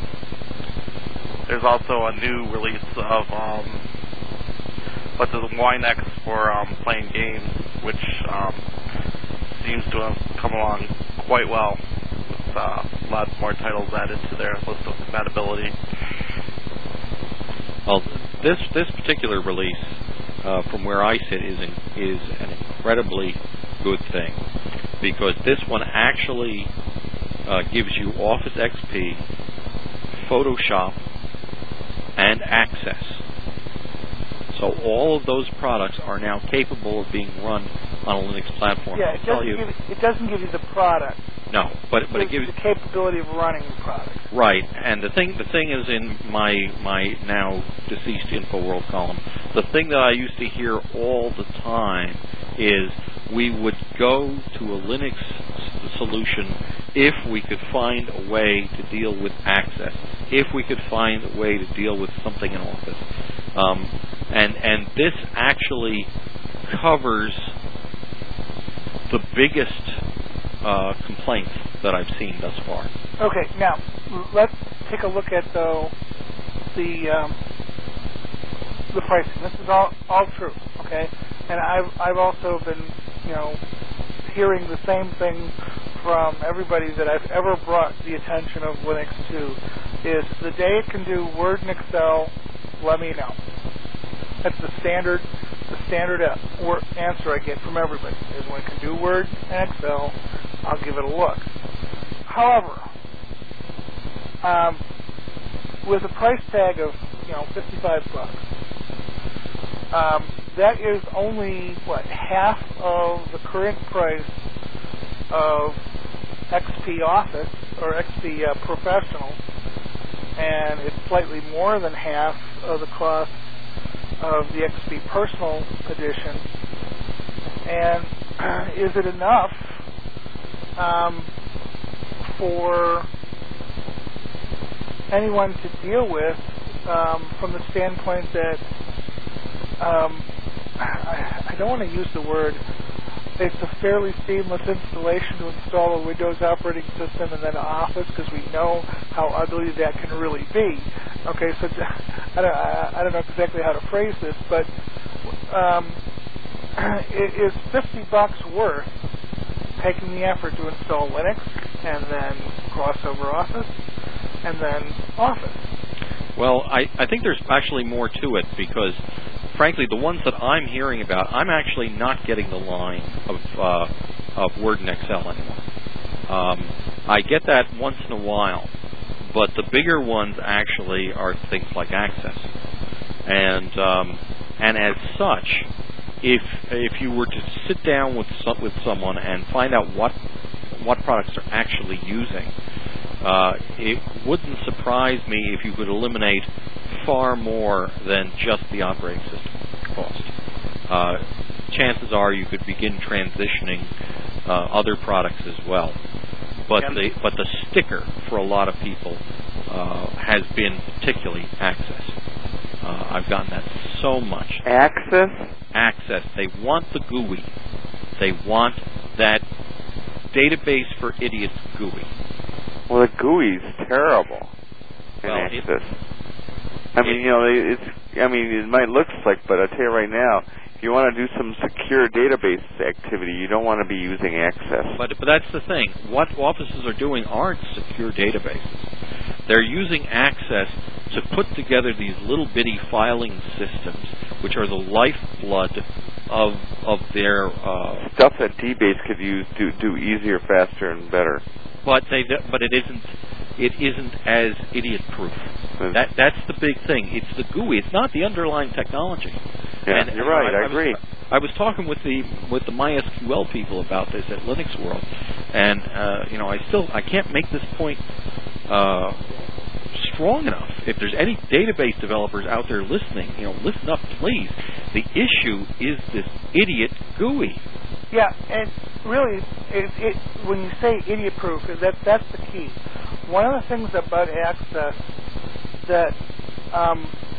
There's also a new release of um, what's it, WineX for um, playing games, which um, seems to have come along quite well. With uh, lots more titles added to their list of compatibility. Well, this this particular release, uh, from where I sit, is an, is an incredibly good thing, because this one actually uh, gives you Office X P, Photoshop, and Access. So all of those products are now capable of being run on a Linux platform. Yeah, it doesn't, you, give, it doesn't give you the product. No, but but it gives the capability of running the product. Right, and the thing the thing is, in my my now deceased InfoWorld column, the thing that I used to hear all the time is we would go to a Linux s- solution if we could find a way to deal with Access, if we could find a way to deal with something in Office, um, and and this actually covers the biggest uh, complaints that I've seen thus far. Okay, now let's take a look at though the um, the pricing. This is all all true, okay? And I've I've also been you know hearing the same thing from everybody that I've ever brought the attention of Linux to is the day it can do Word and Excel, let me know. That's the standard the standard answer I get from everybody is when it can do Word and Excel, I'll give it a look. However, um, with a price tag of you know fifty-five bucks, um, that is only what half of the current price of X P Office or X P uh, Professional, and it's slightly more than half of the cost of the X P Personal Edition. And uh, is it enough um, for anyone to deal with um, from the standpoint that um, I, I don't want to use the word, it's a fairly seamless installation to install a Windows operating system and then Office, because we know how ugly that can really be. Okay, so I don't, I don't know exactly how to phrase this, but um, is fifty bucks worth taking the effort to install Linux and then crossover Office? and then Office. Well, I, I think there's actually more to it because, frankly, the ones that I'm hearing about, I'm actually not getting the line of uh, of Word and Excel anymore. Um, I get that once in a while, but the bigger ones actually are things like Access, and um, and as such, if if you were to sit down with some, with someone and find out what what products they're actually using, uh, it wouldn't surprise me if you could eliminate far more than just the operating system cost. Uh, chances are you could begin transitioning uh, other products as well. But the but the sticker for a lot of people uh, has been particularly Access. Uh, I've gotten that so much. Access? Access. They want the G U I. They want that database for idiots G U I. Well, the G U I is terrible in well, Access. It, I mean, you know, it's. I mean, it might look slick, but I tell you right now, if you want to do some secure database activity, you don't want to be using Access. But but that's the thing. What offices are doing aren't secure databases. They're using Access to put together these little bitty filing systems, which are the lifeblood of of their uh, stuff that D-Base could use do do easier, faster, and better. But they but it isn't it isn't as idiot-proof. That that's the big thing. It's the G U I. It's not the underlying technology. Yeah, and, you're right. I, I, I agree. Was, I was talking with the with the MySQL people about this at Linux World, and uh, you know I still I can't make this point uh, strong enough. If there's any database developers out there listening, you know, listen up, please. The issue is this idiot G U I. Yeah, and really, it, it, when you say idiot-proof, that that's the key. One of the things about Access that um,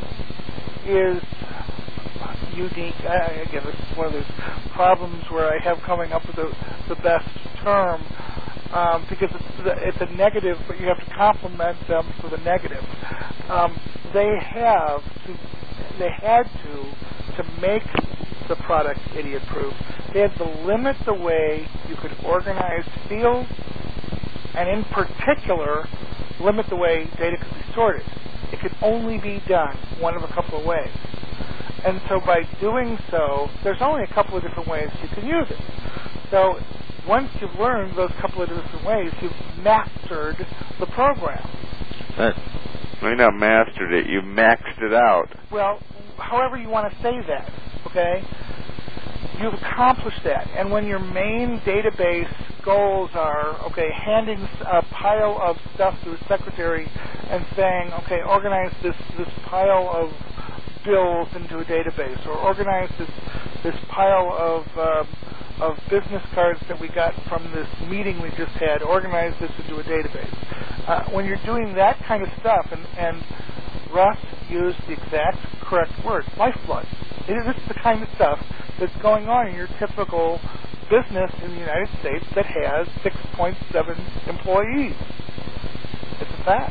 is unique, I, again, this is one of those problems where I have coming up with the, the best term, um, because it's, the, it's a negative, but you have to complement them for the negative. Um, they have to, they had to, to make the product idiot-proof, they had to limit the way you could organize fields, and in particular, limit the way data could be sorted. It could only be done one of a couple of ways. And so by doing so, there's only a couple of different ways you can use it. So once you've learned those couple of different ways, you've mastered the program. That's well, you not mastered it, you maxed it out. Well, however you want to say that, okay? You've accomplished that. And when your main database goals are, okay, handing a pile of stuff to a secretary and saying, okay, organize this, this pile of bills into a database, or organize this this pile of uh, of business cards that we got from this meeting we just had, organize this into a database. Uh, when you're doing that kind of stuff, and, and Russ used the exact correct word, lifeblood. It is the kind of stuff that's going on in your typical business in the United States that has six point seven employees. It's a fact.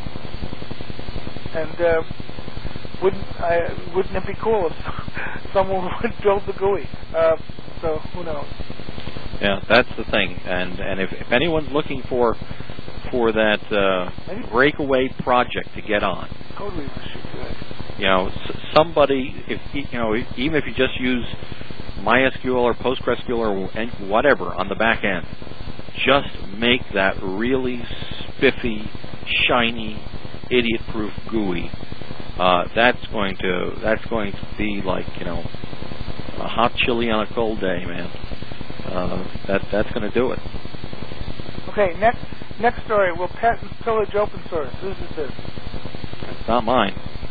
And uh, wouldn't uh, wouldn't it be cool if someone would build the G U I? Uh, so who knows? Yeah, that's the thing. And and if, if anyone's looking for for that uh, breakaway project to get on, Totally should do it. You know, somebody, if you know, even if you just use MySQL or PostgreSQL or whatever on the back end, just make that really spiffy, shiny, idiot-proof G U I. Uh, that's going to that's going to be like, you know, a hot chili on a cold day, man. Uh, that that's going to do it. Okay, next next story. Will patent pillage open source? Whose is this? It's not mine.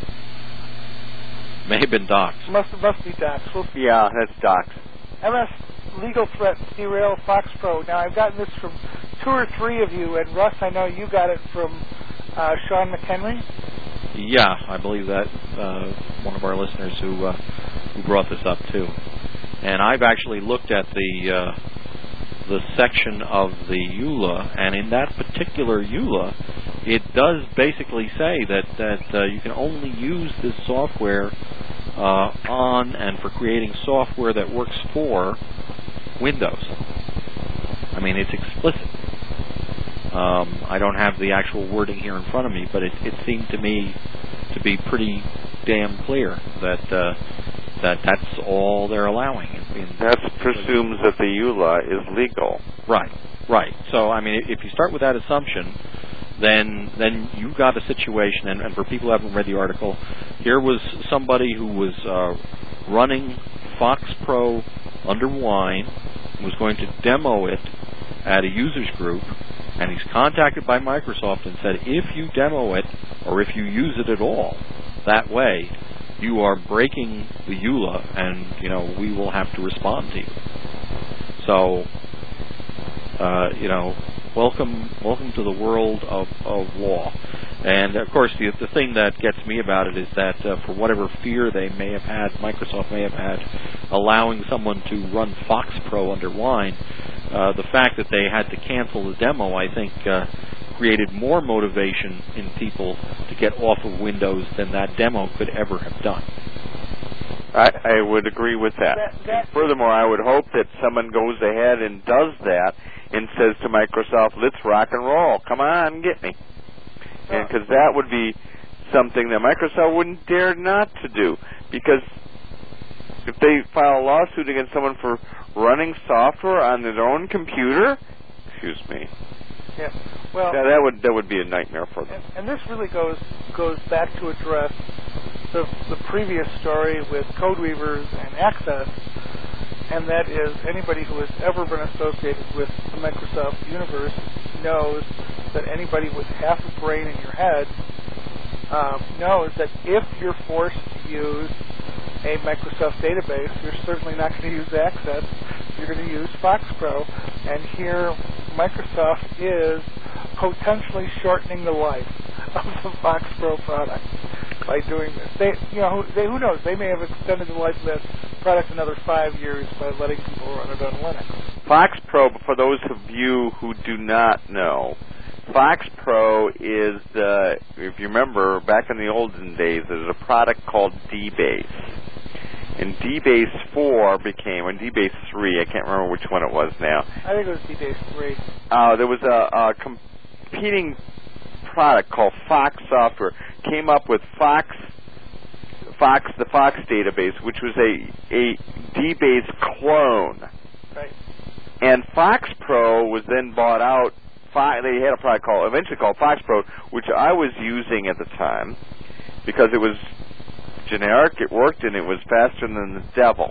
May have been Doc's. Must must be Doc's. We'll Yeah, that's Doc's. M S legal threats derail FoxPro. Now I've gotten this from two or three of you, and Russ, I know you got it from uh, Sean McHenry. Yeah, I believe that uh, one of our listeners who uh, who brought this up too. And I've actually looked at the uh, the section of the E U L A, and in that particular E U L A, it does basically say that that uh, you can only use this software uh, on and for creating software that works for Windows. I mean, it's explicit. Um, I don't have the actual wording here in front of me, but it, it seemed to me to be pretty damn clear that uh, that that's all they're allowing. I mean, that presumes that the E U L A is legal. Right, right. So, I mean, if you start with that assumption, then then you've got a situation, and, and for people who haven't read the article, here was somebody who was uh, running Fox Pro under Wine, was going to demo it at a users group, and he's contacted by Microsoft and said, if you demo it, or if you use it at all that way, you are breaking the E U L A, and, you know, we will have to respond to you. So, uh, you know, welcome welcome to the world of, of law. And, of course, the, the thing that gets me about it is that uh, for whatever fear they may have had, Microsoft may have had, allowing someone to run Fox Pro under Wine, uh, the fact that they had to cancel the demo, I think, uh, created more motivation in people to get off of Windows than that demo could ever have done. I, I would agree with that. that, that Furthermore, I would hope that someone goes ahead and does that and says to Microsoft, let's rock and roll. Come on, get me. Because that would be something that Microsoft wouldn't dare not to do. Because if they file a lawsuit against someone for running software on their own computer, excuse me, yeah, well, that, that would that would be a nightmare for them. And, and this really goes goes back to address the the previous story with Codeweavers and Access, and that is anybody who has ever been associated with the Microsoft universe knows that anybody with half a brain in your head um, knows that if you're forced to use a Microsoft database, you're certainly not going to use Access. You're going to use Fox Pro, and here Microsoft is potentially shortening the life of the Fox Pro product by doing this. They, you know, they, who knows? They may have extended the life of that product another five years by letting people run it on Linux. Fox Pro, for those of you who do not know, Fox Pro is the, if you remember, back in the olden days, there's a product called DBase. And DBase four became, and DBase three, I can't remember which one it was now. I think it was DBase three. Uh, there was a, a competing product called Fox Software. Came up with Fox, Fox, the Fox database, which was a, a DBase clone. Right. And Fox Pro was then bought out. They had a product called, eventually called Fox Pro, which I was using at the time because it was generic, it worked, and it was faster than the devil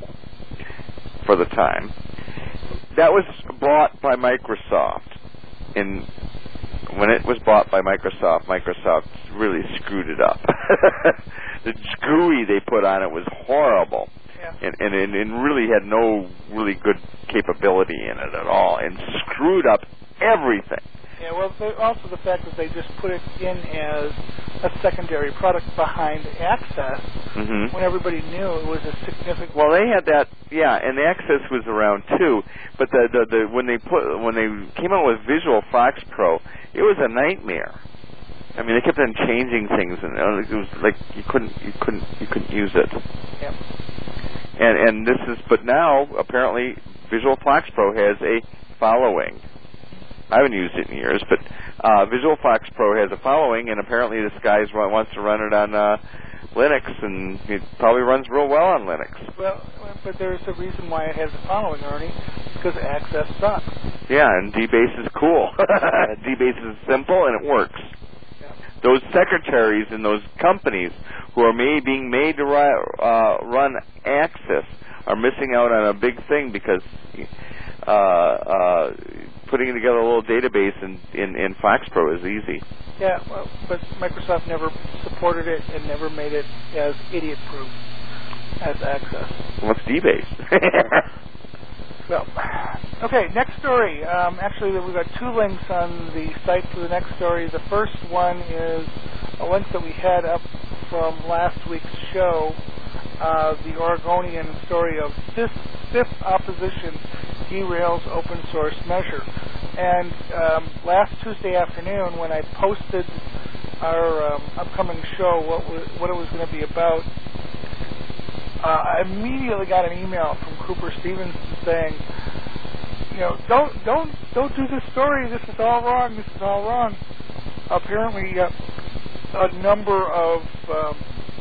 for the time. That was bought by Microsoft. And when it was bought by Microsoft, Microsoft really screwed it up. The G U I they put on it was horrible. Yeah. And, and, and, and really had no really good capability in it at all, and screwed up everything. Yeah, well, also the fact that they just put it in as a secondary product behind Access, mm-hmm. when everybody knew it was a significant. Well, they had that, yeah, and the Access was around too. But the, the the when they put when they came out with Visual Fox Pro, it was a nightmare. I mean, they kept on changing things, and it was like you couldn't you couldn't you couldn't use it. Yeah. And and this is, but now apparently Visual Fox Pro has a following. I haven't used it in years, but uh, Visual Fox Pro has a following, and apparently this guy wants to run it on uh, Linux, and it probably runs real well on Linux. Well, but there's a reason why it has a following, Ernie, because Access sucks. Yeah, and DBase is cool. DBase is simple, and it works. Yeah. Those secretaries in those companies who are made, being made to ri- uh, run Access are missing out on a big thing because uh, uh, putting together a little database in, in, in Fox Pro is easy. Yeah, well, but Microsoft never supported it and never made it as idiot-proof as Access. What's DBase? Well, okay, next story. Um, actually, we've got two links on the site for the next story. The first one is a link that we had up from last week's show, uh, the Oregonian story of fifth, fifth opposition derails open source measure. And um, last Tuesday afternoon, when I posted our um, upcoming show, what, was, what it was going to be about, uh, I immediately got an email from Cooper Stevenson saying, you know, don't don't don't do this story. This is all wrong. This is all wrong. Apparently, uh, a number of um,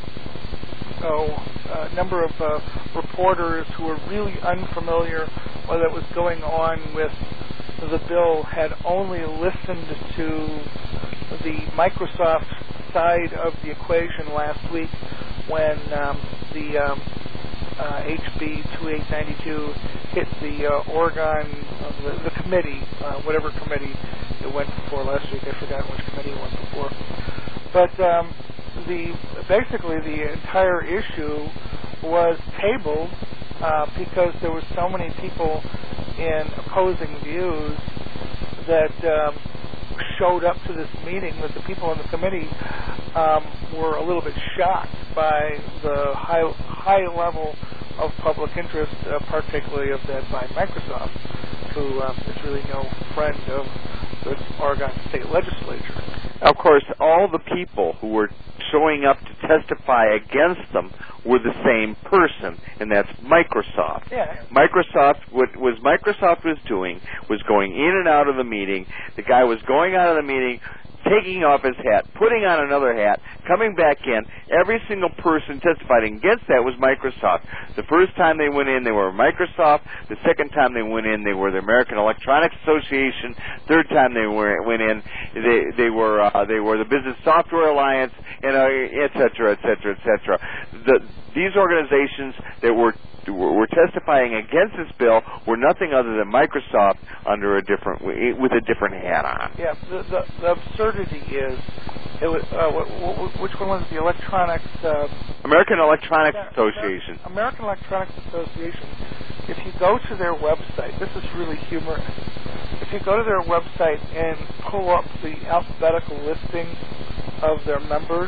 oh, a number of uh, reporters who were really unfamiliar with what was going on with the bill had only listened to the Microsoft side of the equation last week when um, the um, uh, H B twenty-eight ninety-two hit the uh, Oregon, uh, the, the committee, uh, whatever committee it went before last week. I forgot which committee it went before. But um, the basically the entire issue was tabled uh, because there were so many people in opposing views that um, showed up to this meeting that the people in the committee um, were a little bit shocked by the high high level of public interest, uh, particularly of that by Microsoft, who um, is really no friend of the Oregon State Legislature. Of course, all the people who were showing up to testify against them were the same person, and that's Microsoft. Yeah. Microsoft, what was Microsoft was doing was going in and out of the meeting. The guy was going out of the meeting, taking off his hat, putting on another hat, coming back in. Every single person testifying against that was Microsoft. The first time they went in, they were Microsoft. The second time they went in, they were the American Electronics Association. Third time they were, went in, they they were uh, they were the Business Software Alliance, and uh, et cetera, et cetera, et cetera. The, these organizations that were were testifying against this bill were nothing other than Microsoft under a different with a different hat on. Yeah, the, the, the absurdity is, it was, uh, what, what, which one was it? The Electronics? Uh, American Electronics yeah, Association. American Electronics Association. If you go to their website, this is really humorous. If you go to their website and pull up the alphabetical listing of their members,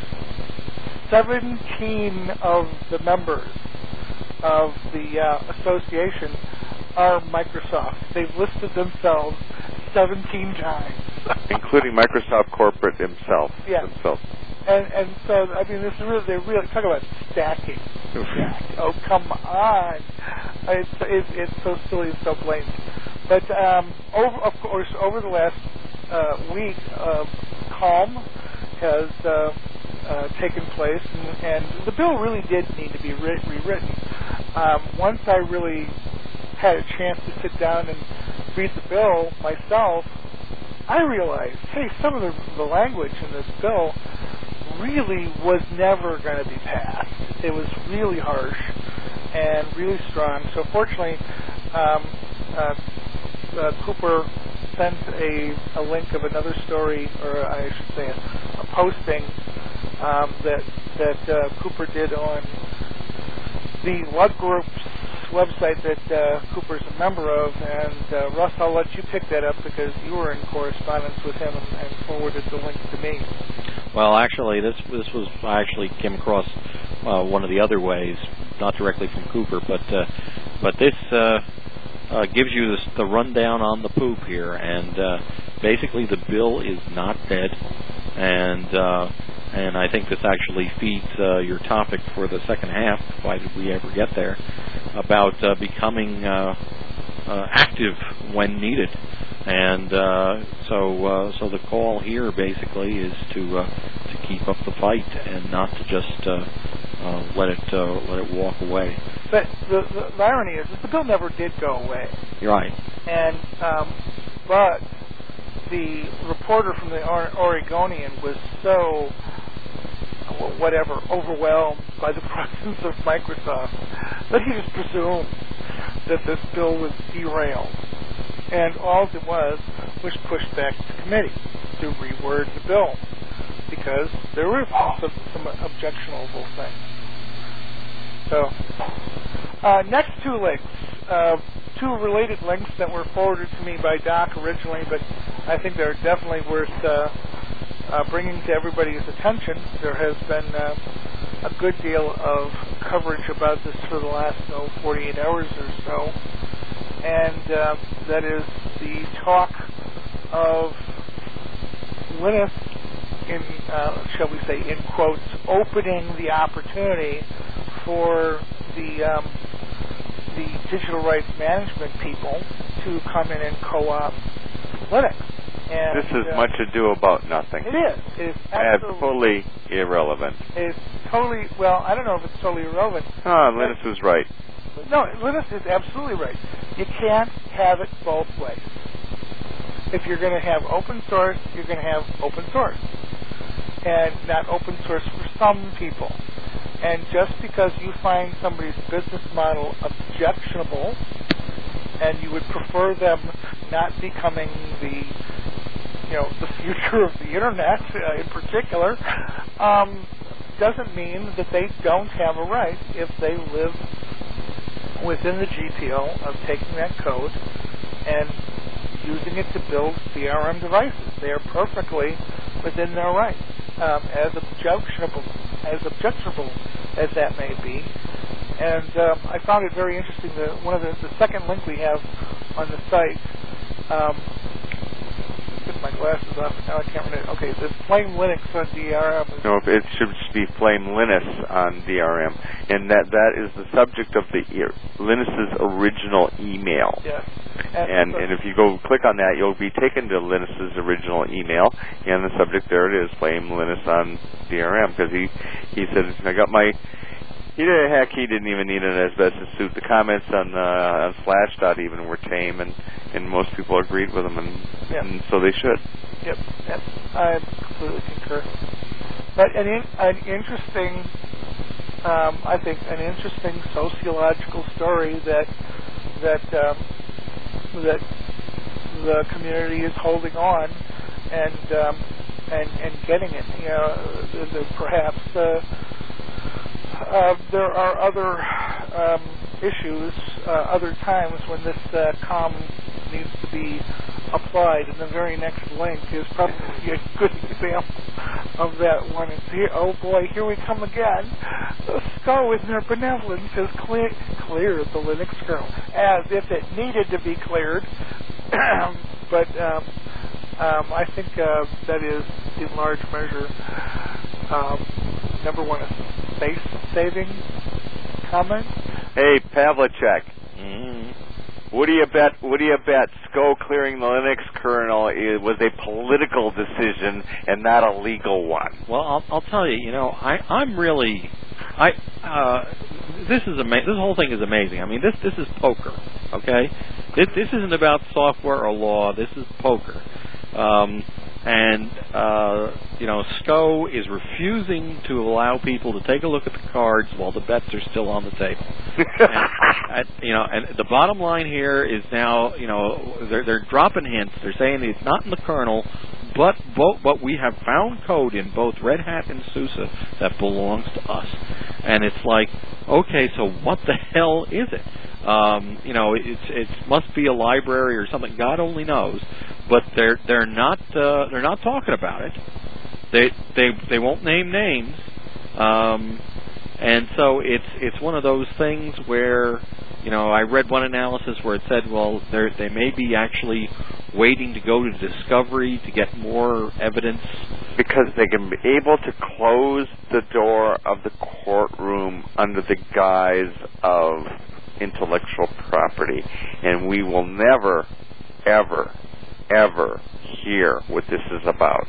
seventeen of the members of the uh, association are Microsoft. They've listed themselves seventeen times, including Microsoft corporate himself. Yeah. Themselves. And and so I mean, this is really they really talk about stacking. Oh come on! It's it's, it's so silly and so blatant. But um, over of course over the last uh, week, uh, calm has uh, uh, taken place, and, and the bill really did need to be re- rewritten. Um, once I really had a chance to sit down and read the bill myself, I realized, hey, some of the, the language in this bill really was never going to be passed. It was really harsh and really strong. So fortunately, um, uh, uh, Cooper sent a, a link of another story, or I should say a, a posting um, that that uh, Cooper did on the Lug Group's website that uh, Cooper's a member of. And uh, Russ, I'll let you pick that up because you were in correspondence with him and, and forwarded the link to me. Well, actually, this this was I actually came across uh, one of the other ways, not directly from Cooper, but uh, but this uh, uh, gives you this, the rundown on the poop here, and uh, basically the bill is not dead, and uh, and I think this actually feeds uh, your topic for the second half, why did we ever get there, about uh, becoming uh, uh, active when needed. And uh, so, uh, so the call here basically is to uh, to keep up the fight and not to just uh, uh, let it uh, let it walk away. But the, the, the irony is that the bill never did go away. You're right. And um, but the reporter from the Oregonian was so whatever overwhelmed by the presence of Microsoft that he just presumed that this bill was derailed. And all it was was pushed back to committee to reword the bill because there were some, some objectionable things. So, uh, next two links, uh, two related links that were forwarded to me by Doc originally, but I think they're definitely worth uh, uh, bringing to everybody's attention. There has been uh, a good deal of coverage about this for the last oh, forty-eight hours or so. And uh, that is the talk of Linus, in uh, shall we say, in quotes, opening the opportunity for the um, the digital rights management people to come in and co-op Linux. And, this is uh, much ado about nothing. It is. It's absolutely absolutely irrelevant. It's totally, well, I don't know if it's totally irrelevant. Ah, Linus was right. No, Linus is absolutely right. You can't have it both ways. If you're going to have open source, you're going to have open source. And not open source for some people. And just because you find somebody's business model objectionable, and you would prefer them not becoming the, you know, the future of the internet uh, in particular, um, doesn't mean that they don't have a right if they live within the G P O of taking that code and using it to build D R M devices. They are perfectly within their rights, um, as objectionable as objectionable as that may be. And um, I found it very interesting that one of the, the second link we have on the site, um, get my glasses off, now I can't remember. Okay, this Flame Linux on D R M. No, it should be Flame Linus on D R M, and that that is the subject of the Linus's original email. Yes. And, and and if you go click on that, you'll be taken to Linus's original email, and the subject there it is, Flame Linus on D R M, because he he said, I got my. He did heck. He didn't even need an asbestos suit. The comments on uh, on Slashdot even were tame, and, and most people agreed with him, and, yep. and so they should. Yep, yep. I completely concur. But an in, an interesting, um, I think, an interesting sociological story that that um, that the community is holding on and um, and and getting it. You know, the, the, perhaps. Uh, Uh, there are other um, issues, uh, other times when this uh, comm needs to be applied, and the very next link is probably a good example of that one. It's here, oh boy, here we come again. The S C O, in their benevolence, has cle- cleared the Linux kernel, as if it needed to be cleared. But um, um, I think uh, that is, in large measure, um, number one, a space-saving comment. Hey, Pavlicek. Mm-hmm. What do you bet? What do you bet? S C O clearing the Linux kernel is, was a political decision and not a legal one. Well, I'll, I'll tell you. You know, I, I'm really, I, uh, this is ama- This whole thing is amazing. I mean, this this is poker. Okay, this this isn't about software or law. This is poker. Um, And, uh, you know, S C O is refusing to allow people to take a look at the cards while the bets are still on the table. and, and, you know, and the bottom line here is now, you know, they're, they're dropping hints. They're saying it's not in the kernel, but both, but we have found code in both Red Hat and SUSE that belongs to us. And it's like, okay, so what the hell is it? Um, you know, it's it must be a library or something. God only knows. But they're they're not uh, they're not talking about it. They they they won't name names, um, and so it's it's one of those things where, you know, I read one analysis where it said, well, they they may be actually waiting to go to discovery to get more evidence because they can be able to close the door of the courtroom under the guise of intellectual property, and we will never, ever. ever hear what this is about.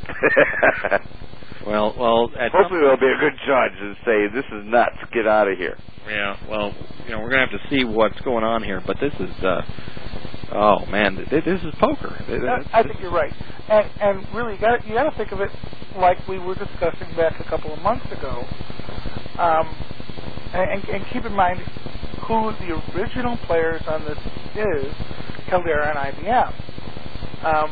well, well. At Hopefully, there'll be a good judge and say, "This is nuts. Get out of here." Yeah. Well, you know, we're gonna have to see what's going on here. But this is, uh, oh man, this is poker. I think you're right, and and really, you got you got to think of it like we were discussing back a couple of months ago, um, and, and keep in mind who the original players on this is: Caldera and I B M. Um,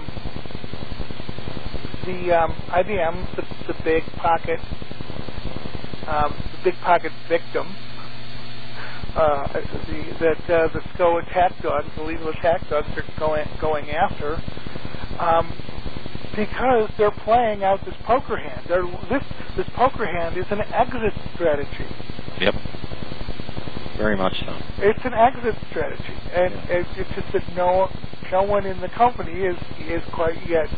the um, I B M, the, the big pocket, um, the big pocket victim uh, the, that uh, the S C O attack dogs, the legal attack dogs, are going going after, um, because they're playing out this poker hand. They're, this this poker hand is an exit strategy. Yep. Very much so. It's an exit strategy, and yeah. it's, it's just that no. No one in the company is is quite yet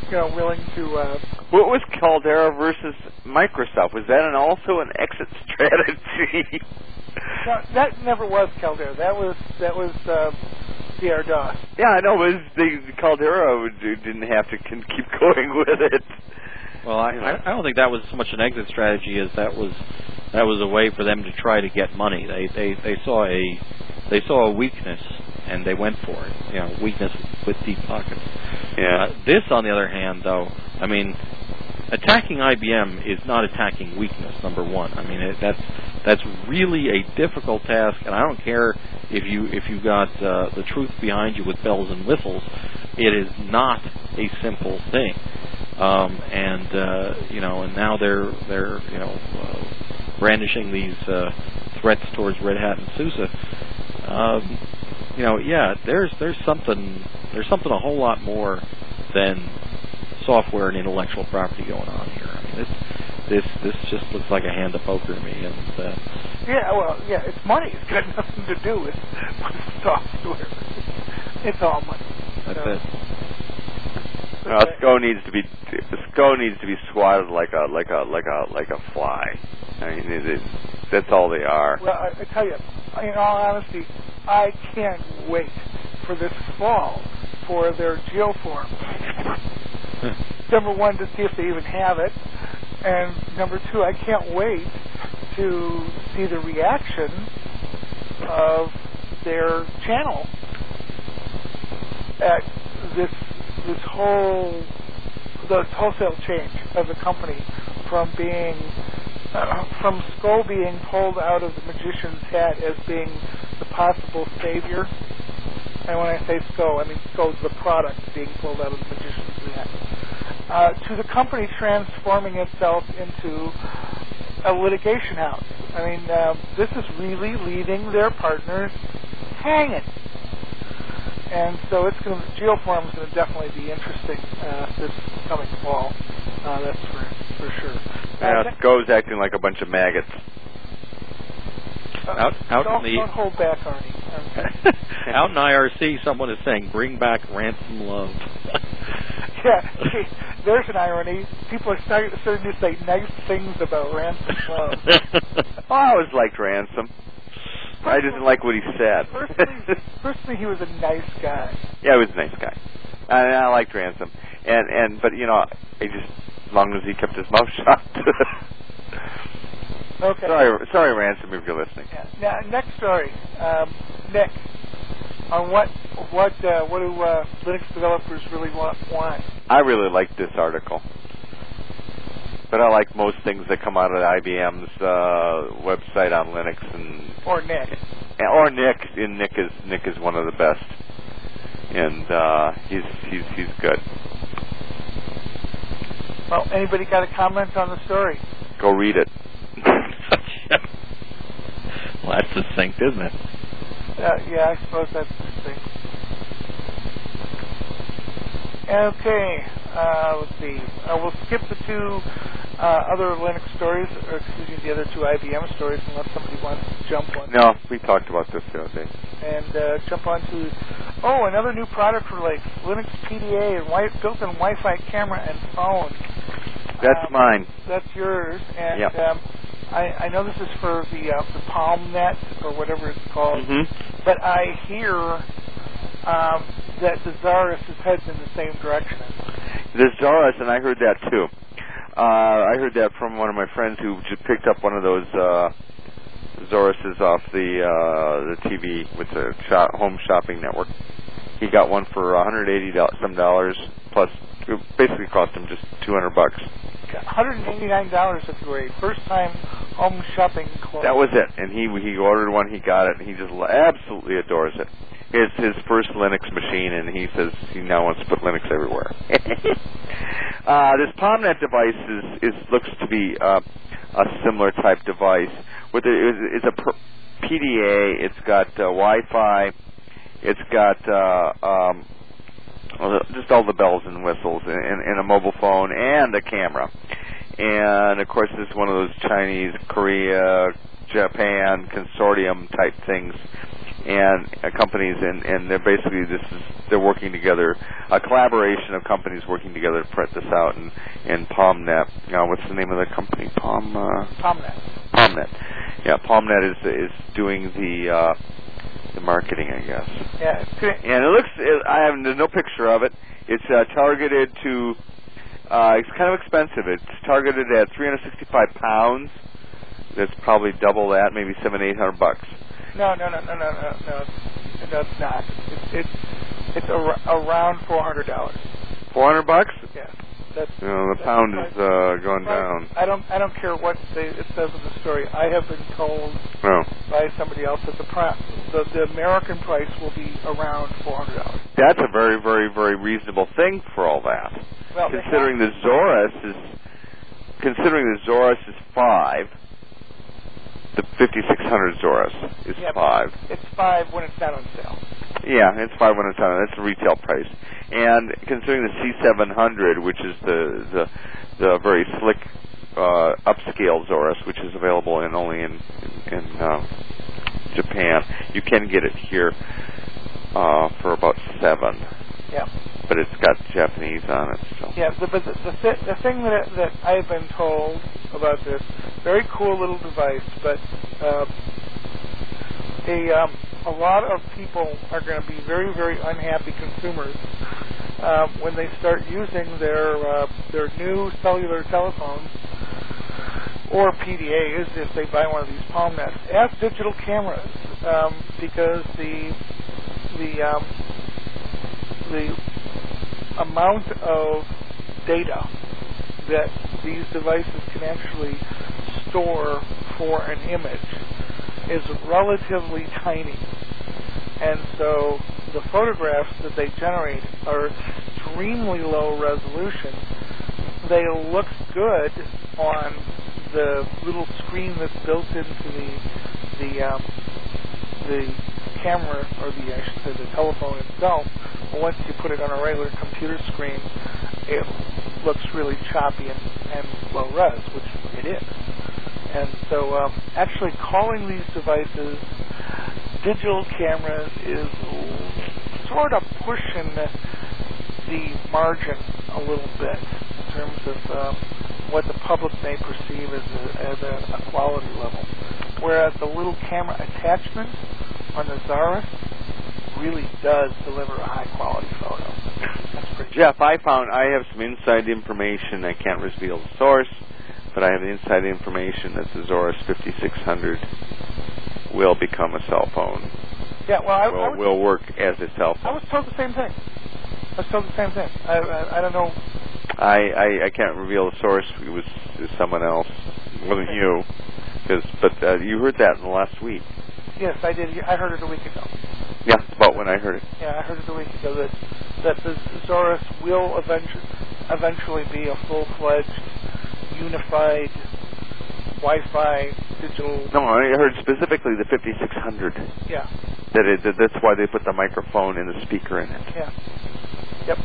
you know, willing to. Uh, what was Caldera versus Microsoft? Was that an, also an exit strategy? no, that never was Caldera. That was that was uh, D R DOS. Yeah, I know. It was the, the Caldera would, didn't have to can keep going with it. Well, I, I don't think that was so much an exit strategy as that was that was a way for them to try to get money. They they they saw a they saw a weakness and they went for it. You know, weakness with deep pockets. Yeah. Uh, this, on the other hand, though, I mean, attacking I B M is not attacking weakness. Number one, I mean it, that's that's really a difficult task, and I don't care if you if you got uh, the truth behind you with bells and whistles. It is not a simple thing. Um, and uh, you know, and now they're they're you know uh, brandishing these uh, threats towards Red Hat and SUSE. Um, you know, yeah, there's there's something there's something a whole lot more than software and intellectual property going on here. I mean, this this this just looks like a hand of poker to me. And uh, yeah, well, yeah, it's money. It's got nothing to do with, with software. It's all money. That's so. it. No, S C O needs to be S C O needs to be swatted like a like a like a like a fly. I mean, it, it, that's all they are. Well, I, I tell you, in all honesty, I can't wait for this fall for their Geoform. Number one, to see if they even have it, and number two, I can't wait to see the reaction of their channel at this this whole the wholesale change of the company from being uh, from S C O being pulled out of the magician's hat as being the possible savior. And when I say S C O, I mean S C O is the product being pulled out of the magician's hat. Uh, to the company transforming itself into a litigation house. I mean, uh, this is really leaving their partners hanging. And so it's going to, Geoform is going to definitely be interesting uh, this coming fall. Uh, that's for for sure. Yeah, uh, S C O's acting like a bunch of maggots. Uh, out out don't, in the don't hold back, Arnie. out in I R C, someone is saying, "Bring back Ransom Love." Yeah, see, there's an irony. People are starting, starting to say nice things about Ransom Love. Oh, I always liked Ransom. I didn't like what he said. Personally, personally, he was a nice guy. Yeah, he was a nice guy. I, I liked Ransom, and and but you know, I just as long as he kept his mouth shut. Okay. Sorry, sorry, Ransom, if you're listening. Yeah. Now, next story, um, Nick. On what what uh, what do uh, Linux developers really want? want? I really like this article, but I like most things that come out of I B M's uh, website on Linux and Or Nick. or Nick. And Nick is Nick is one of the best, and uh, he's he's he's good. Well, anybody got a comment on the story? Go read it. Well, that's succinct, isn't it? Uh, yeah, I suppose that's the thing. Okay, uh, let's see. Uh, we'll skip the two uh, other Linux stories, or excuse me, the other two I B M stories, unless somebody wants to jump on. No, we talked about this the other day. And uh, jump on to, oh, another new product release, Linux P D A and wi- built-in Wi-Fi camera and phone. That's um, mine. That's yours, and yep. um, I, I know this is for the uh, the PalmNet or whatever it's called, Mm-hmm. but I hear um, that the Zaurus is heading in the same direction. There's Zaurus, and I heard that too. Uh, I heard that from one of my friends who just picked up one of those uh, Zauruses off the uh, the T V with the shop, home shopping network. He got one for one hundred eighty some dollars plus. It basically cost him just two hundred bucks. one hundred eighty-nine dollars if you were a first-time home shopping club. That was it, and he he ordered one, he got it, and he just absolutely adores it. It's his first Linux machine, and he says he now wants to put Linux everywhere. uh, this PalmNet device is, is looks to be uh, a similar type device. With it, it's a P D A. It's got uh, Wi-Fi. It's got uh, um, just all the bells and whistles, and, and a mobile phone and a camera. And of course, this is one of those Chinese, Korea, Japan consortium type things. and uh, companies, and, and they're basically this is they're working together, a collaboration of companies working together to print this out. And, and PalmNet, uh, what's the name of the company? Palm uh, PalmNet. PalmNet, yeah. PalmNet is is doing the uh, the marketing, I guess. Yeah. It's good. And it looks, it, I have there's no picture of it. It's uh, targeted to. Uh, it's kind of expensive. It's targeted at three hundred sixty-five pounds. That's probably double that, maybe seven, eight hundred bucks. No, no, no, no, no, no, no. It's, no, it's not. It's it's, it's ar- around four hundred dollars. Four hundred bucks? Yeah. That's, you know, the that's pound the is uh, going price. down. I don't I don't care what they, it says in the story. I have been told oh. by somebody else that the, pri- the the American price will be around four hundred dollars. That's a very, very, very reasonable thing for all that. Well, considering the Zorus is considering the Zorus is five. The fifty-six hundred Zorus is yeah, five. It's five when it's not on sale. Yeah, it's five when it's on. That's the retail price. And considering the C seven hundred, which is the the, the very slick uh, upscale Zorus, which is available in only in in, in uh, Japan, you can get it here uh, for about seven. Yeah. But it's got Japanese on it. So. Yeah, the, but the the, th- the thing that that I've been told about this very cool little device, but uh, a um, a lot of people are going to be very very unhappy consumers uh, when they start using their uh, their new cellular telephones or P D As if they buy one of these PalmNets as digital cameras, um, because the the um, the amount of data that these devices can actually store for an image is relatively tiny. And so the photographs that they generate are extremely low resolution. They look good on the little screen that's built into the the um, the camera, or the I should say the telephone itself. But once you put it on a regular computer screen, it looks really choppy and, and low res, which it is. And so um, actually calling these devices digital cameras is sort of pushing the, the margin a little bit in terms of uh, what the public may perceive as a, as a, a quality level. Whereas the little camera attachment on the Zorus really does deliver a high-quality photo. That's pretty Jeff, I found I have some inside information. I can't reveal the source, but I have the inside information that the Zorus fifty-six hundred will become a cell phone. Yeah, well, I, will, I was, will work as a cell phone. I was told the same thing. I was told the same thing. I, I, I don't know. I, I, I can't reveal the source. It was, it was someone else. It wasn't you. Cause, but uh, you heard that in the last week. Yes, I did. I heard it a week ago. Yeah, about when I heard it. Yeah, I heard it a week ago that that the Zorus will eventually eventually be a full-fledged, unified Wi-Fi digital. No, I heard specifically the fifty-six hundred. Yeah. That, it, that that's why they put the microphone and the speaker in it. Yeah. Yep.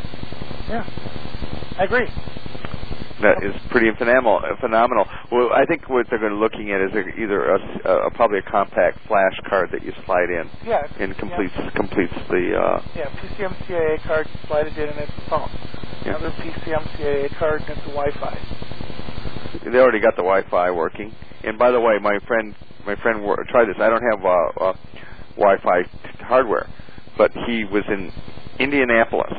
Yeah. I agree. That is pretty phenomenal. Phenomenal. Well, I think what they're going to be looking at is either a, a, probably a compact flash card that you slide in, yeah, and completes yeah. completes the. Uh, yeah, P C M C I A card, you slide it in, and it's a phone. Yeah. Another P C M C I A card, and it's a Wi-Fi. They already got the Wi-Fi working. And by the way, my friend, my friend wor- tried this. I don't have uh, uh, Wi-Fi t- hardware, but he was in Indianapolis,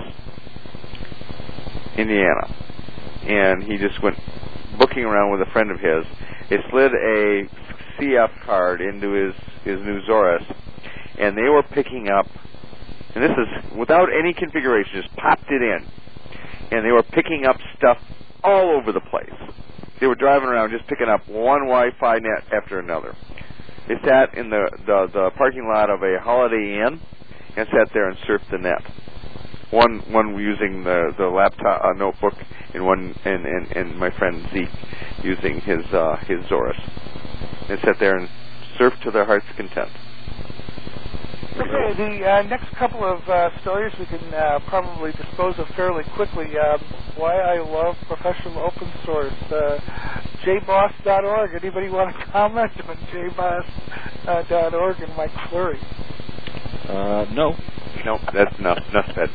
Indiana. And he just went booking around with a friend of his. They slid a C F card into his, his new Zorus, and they were picking up, and this is without any configuration, just popped it in, and they were picking up stuff all over the place. They were driving around just picking up one Wi-Fi net after another. They sat in the, the, the parking lot of a Holiday Inn and sat there and surfed the net. One one using the the laptop uh, notebook, and one and, and, and my friend Zeke using his uh, his Zorus. They sat there and surfed to their heart's content. Okay, the uh, next couple of uh, stories we can uh, probably dispose of fairly quickly. Um, why I love professional open source. Uh, J B O S dot org. Anybody want to comment on J B O S dot org and Mike Fleury? Uh, no. No, that's enough. Enough said.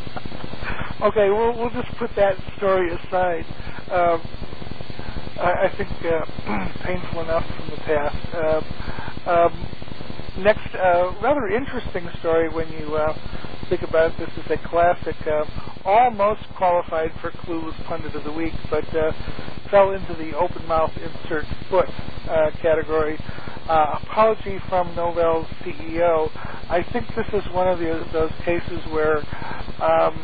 Okay, we'll we'll just put that story aside. Um, I, I think uh, painful enough from the past. Uh, um, next, uh, rather interesting story when you uh, think about it. This is a classic, uh, almost qualified for Clueless Pundit of the Week, but uh, fell into the open mouth insert foot uh, category. Uh, apology from Novell's C E O. I think this is one of the, those cases where um,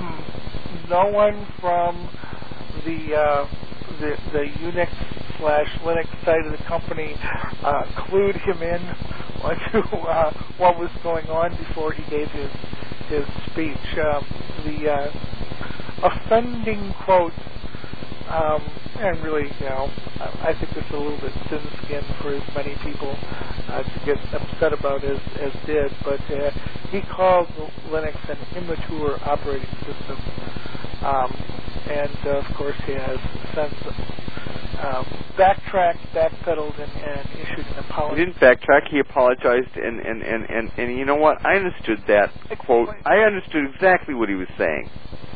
no one from the, uh, the the Unix slash Linux side of the company uh, clued him in to uh, what was going on before he gave his his speech. Um, the uh, offending quote. Um, and really, you know, I think this is a little bit thin-skinned for as many people uh, to get upset about as, as did, but uh, he called Linux an immature operating system. Um, and, uh, of course, he has since um, backtracked, backpedaled, and, and issued an apology. He didn't backtrack. He apologized, and, and, and, and, and you know what? I understood that quote. I understood exactly what he was saying.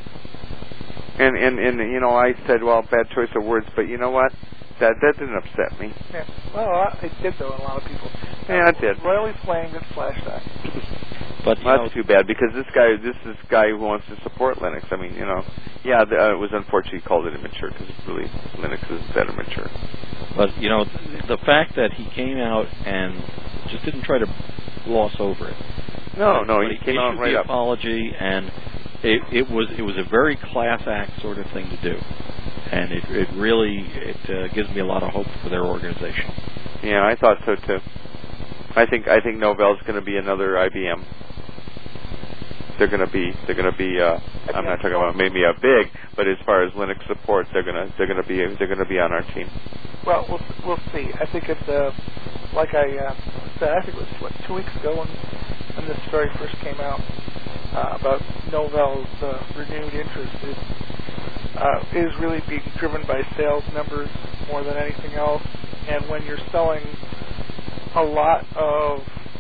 And, and, and, you know, I said, well, bad choice of words, but you know what? That that didn't upset me. Yeah. Well, it did, though, a lot of people. Yeah, it did. Royally flamed at Slashdot. But well, that's too bad, because this guy, this is this guy who wants to support Linux. I mean, you know, yeah, the, uh, it was unfortunate he called it immature, because really, Linux is better mature. But, you know, the fact that he came out and just didn't try to gloss over it. No, no, he, he came out right the up. apology, and It, it was it was a very class act sort of thing to do, and it it really it uh, gives me a lot of hope for their organization. Yeah, I thought so too. I think I think Novell's going to be another I B M. They're going to be they're going to be. Uh, I'm not talking about maybe a big, but as far as Linux support, they're going to they're going to be they're going to be on our team. Well, we'll we'll see. I think it's uh, like I uh, said. I think it was what two weeks ago when when this story first came out. Uh, about Novell's uh, renewed interest is, uh, is really being driven by sales numbers more than anything else. And when you're selling a lot of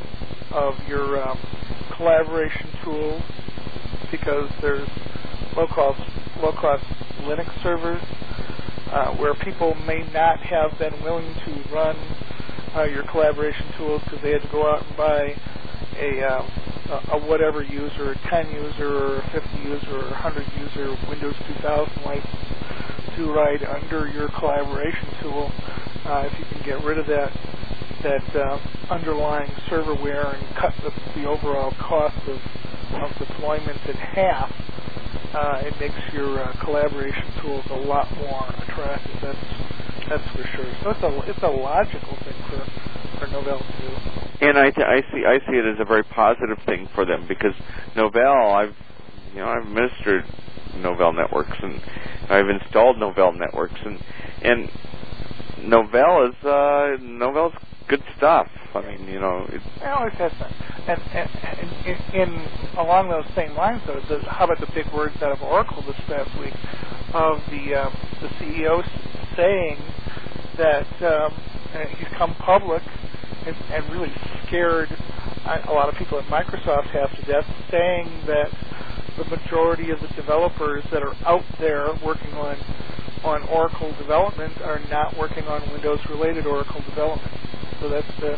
of your um, collaboration tools, because there's low cost low cost Linux servers uh, where people may not have been willing to run uh, your collaboration tools because they had to go out and buy a um, a whatever user, a ten user, or a fifty user, or a one hundred user Windows two thousand license to ride under your collaboration tool. Uh, if you can get rid of that that uh, underlying serverware and cut the, the overall cost of, of deployment in half, uh, it makes your uh, collaboration tools a lot more attractive. That's that's for sure. So it's a it's a logical thing for for Novell to do. And I, th- I see I see it as a very positive thing for them, because Novell, I've you know I've administered Novell networks, and I've installed Novell networks, and and Novell is uh, Novell's good stuff. I mean, you know, it's I always have that. And, and, and in, in along those same lines, though, the, how about the big words out of Oracle this past week of the um, the C E O saying that um, he's come public. And, and really scared a lot of people at Microsoft half to death, saying that the majority of the developers that are out there working on on Oracle development are not working on Windows-related Oracle development. So that's the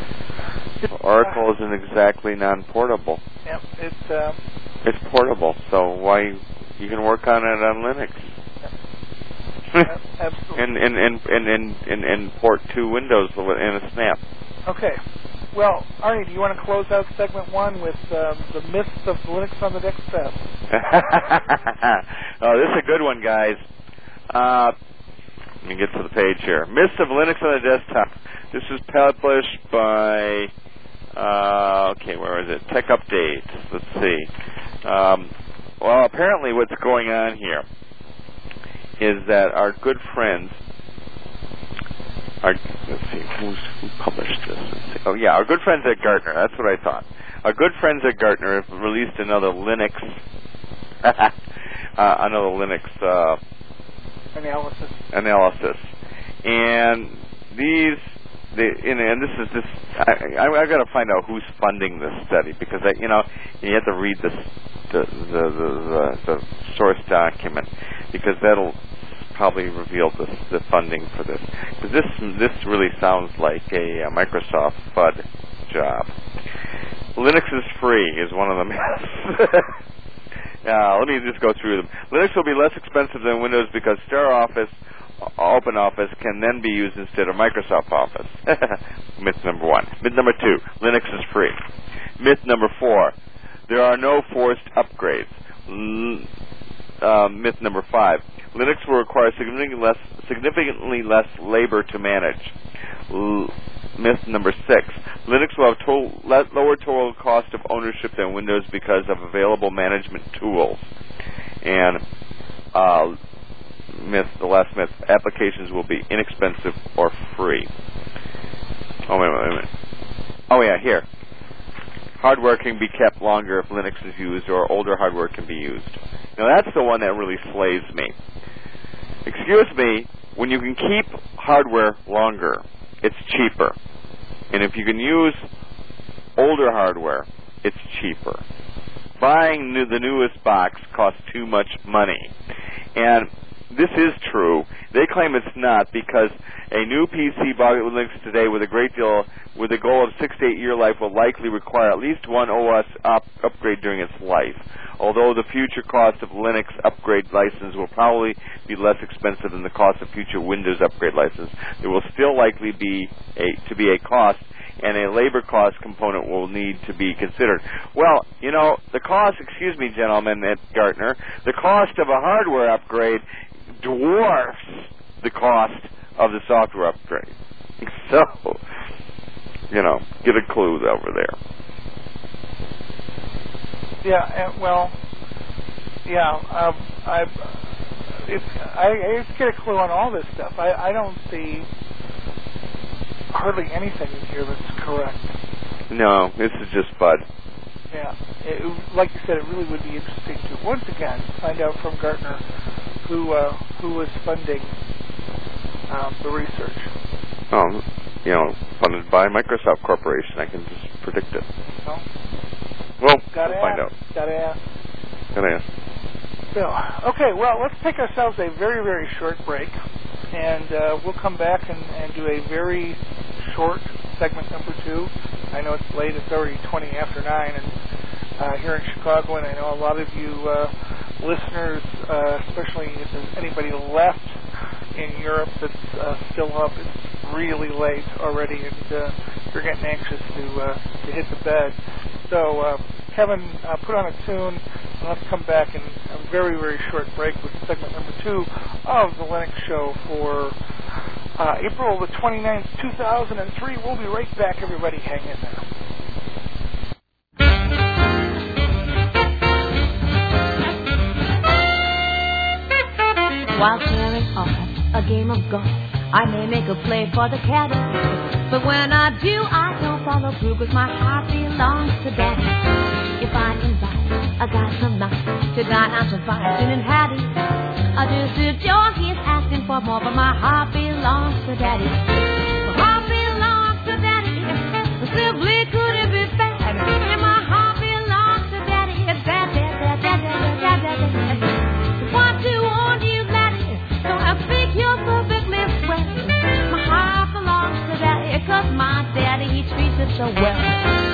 uh, Oracle isn't exactly non-portable. Yeah, it's uh, it's portable. So why you can work on it on Linux? Yeah. Absolutely. and, and, and, and, and, and, and port to Windows in a snap. Okay. Well, Arnie, do you want to close out segment one with um, the myths of Linux on the desktop? Oh, this is a good one, guys. Uh, let me get to the page here. Myths of Linux on the desktop. This is published by, uh, okay, where is it? Tech Update. Let's see. Um, well, apparently what's going on here is that our good friends, our, let's see, who's, who published this? Let's see. Oh, yeah, our good friends at Gartner. That's what I thought. Our good friends at Gartner have released another Linux, uh, another Linux uh, analysis. Analysis, and these they, and, and this is this. I, I, I've got to find out who's funding this study because I, you know you have to read this the the the, the, the source document because that'll probably reveal the the funding for this. Because this this really sounds like a, a Microsoft F U D job. Linux is free is one of them. Uh, let me just go through them. Linux will be less expensive than Windows because StarOffice, OpenOffice can then be used instead of Microsoft Office. Myth number one. Myth number two, Linux is free. Myth number four, there are no forced upgrades. L- uh, myth number five, Linux will require significantly less, significantly less labor to manage. L- Myth number six, Linux will have total, lower total cost of ownership than Windows because of available management tools. And uh, myth, the last myth, applications will be inexpensive or free. Oh, wait a minute, wait a minute. Oh, yeah, here. Hardware can be kept longer if Linux is used, or older hardware can be used. Now, that's the one that really slays me. Excuse me, when you can keep hardware longer, it's cheaper. And if you can use older hardware, it's cheaper. Buying new, the newest box costs too much money. And this is true. They claim it's not because a new P C bought with Linux today with a great deal, with a goal of six to eight year life will likely require at least one O S up, upgrade during its life. Although the future cost of Linux upgrade license will probably be less expensive than the cost of future Windows upgrade license, there will still likely be a, to be a cost, and a labor cost component will need to be considered. Well, you know, the cost, excuse me, gentlemen at Gartner, the cost of a hardware upgrade dwarfs the cost of the software upgrade. So, you know, get a clue over there. Yeah, uh, well, yeah, um, I, it's, I, I just get a clue on all this stuff. I, I don't see hardly anything in here that's correct. No, this is just F U D. Yeah, it, like you said, it really would be interesting to once again find out from Gartner who uh, who was funding um, the research. Um, you know, funded by Microsoft Corporation. I can just predict it. No? Well, Gotta we'll find ask. out. Gotta ask. Gotta ask. So, okay, well, let's take ourselves a very, very short break, and uh, we'll come back and, and do a very short segment number two. I know it's late; it's already twenty after nine, and uh, here in Chicago, and I know a lot of you uh, listeners, uh, especially if there's anybody left in Europe that's uh, still up, it's really late already, and uh, you're getting anxious to uh, to hit the bed. So, uh, Kevin, uh, put on a tune, and let's come back in a very, very short break with segment number two of the Linux Show for uh, April the twenty-ninth, two thousand three. We'll be right back, everybody. Hang in there. While tearing off a game of golf, I may make a play for the caddy. But when I do, I don't follow through, 'cause my heart belongs to Daddy. If I invite a guy some night to dine out to Boston and Hattie, I just to joy he's asking for more, but my heart belongs to Daddy. My heart belongs to Daddy. Simply couldn't be bad. And my heart belongs to Daddy. Dad, dad, dad, dad, dad, dad, dad. What do want you, Daddy? Don't I speak your perfectly well? My heart belongs to Daddy, 'cause my daddy, he treats it so well.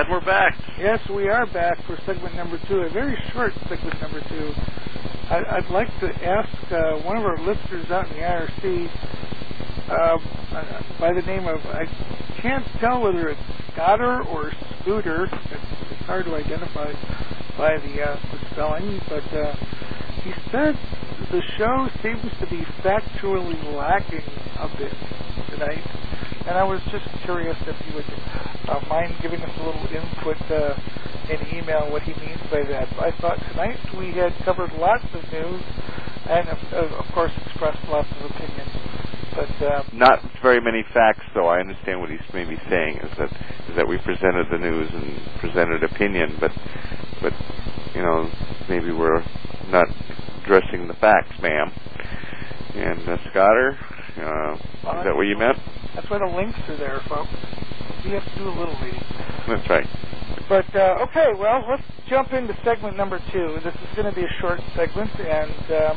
we're back. Yes, we are back for segment number two, a very short segment number two. I, I'd like to ask uh, one of our listeners out in the I R C uh, by the name of, I can't tell whether it's Scotter or Scooter. It's, it's hard to identify by the, uh, the spelling, but uh, he said the show seems to be factually lacking a bit tonight. And I was just curious if you would uh, mind giving us a little input uh, in email what he means by that. I thought tonight we had covered lots of news and, of, of course, expressed lots of opinions. But uh, not very many facts, though. I understand what he's maybe saying is that is that we presented the news and presented opinion, but but you know maybe we're not addressing the facts, ma'am. And uh, Scotter, uh, is that what you meant? That's why the links are there, folks. We have to do a little reading. That's right. But, uh, okay, well, let's jump into segment number two. This is going to be a short segment, and um,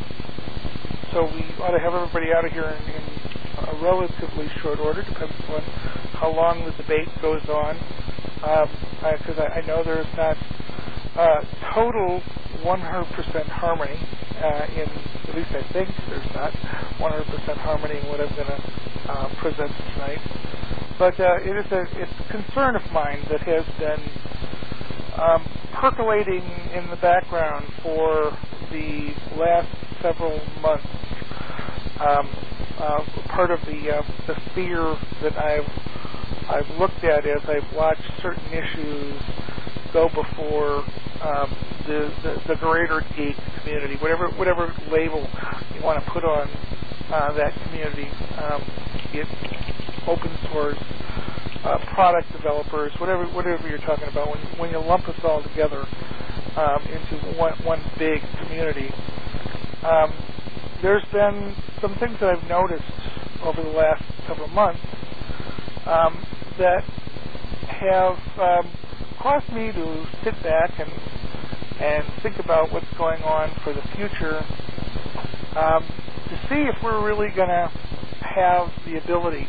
so we ought to have everybody out of here in, in a relatively short order, depends on how long the debate goes on. Because um, I, I know there's not uh, total one hundred percent harmony uh, in, at least I think there's not one hundred percent harmony in what I'm going to uh, present tonight. But uh, it is a, it's a concern of mine that has been um, percolating in the background for the last several months. Um, uh, part of the uh, the fear that I've I've looked at as I've watched certain issues go before um, the, the the greater geek community, whatever whatever label you want to put on uh, that community, um, it open source, uh, product developers, whatever whatever you're talking about. When when you lump us all together um, into one one big community, um, there's been some things that I've noticed over the last several months um, that have um, caused me to sit back and and think about what's going on for the future, um, to see if we're really going to have the ability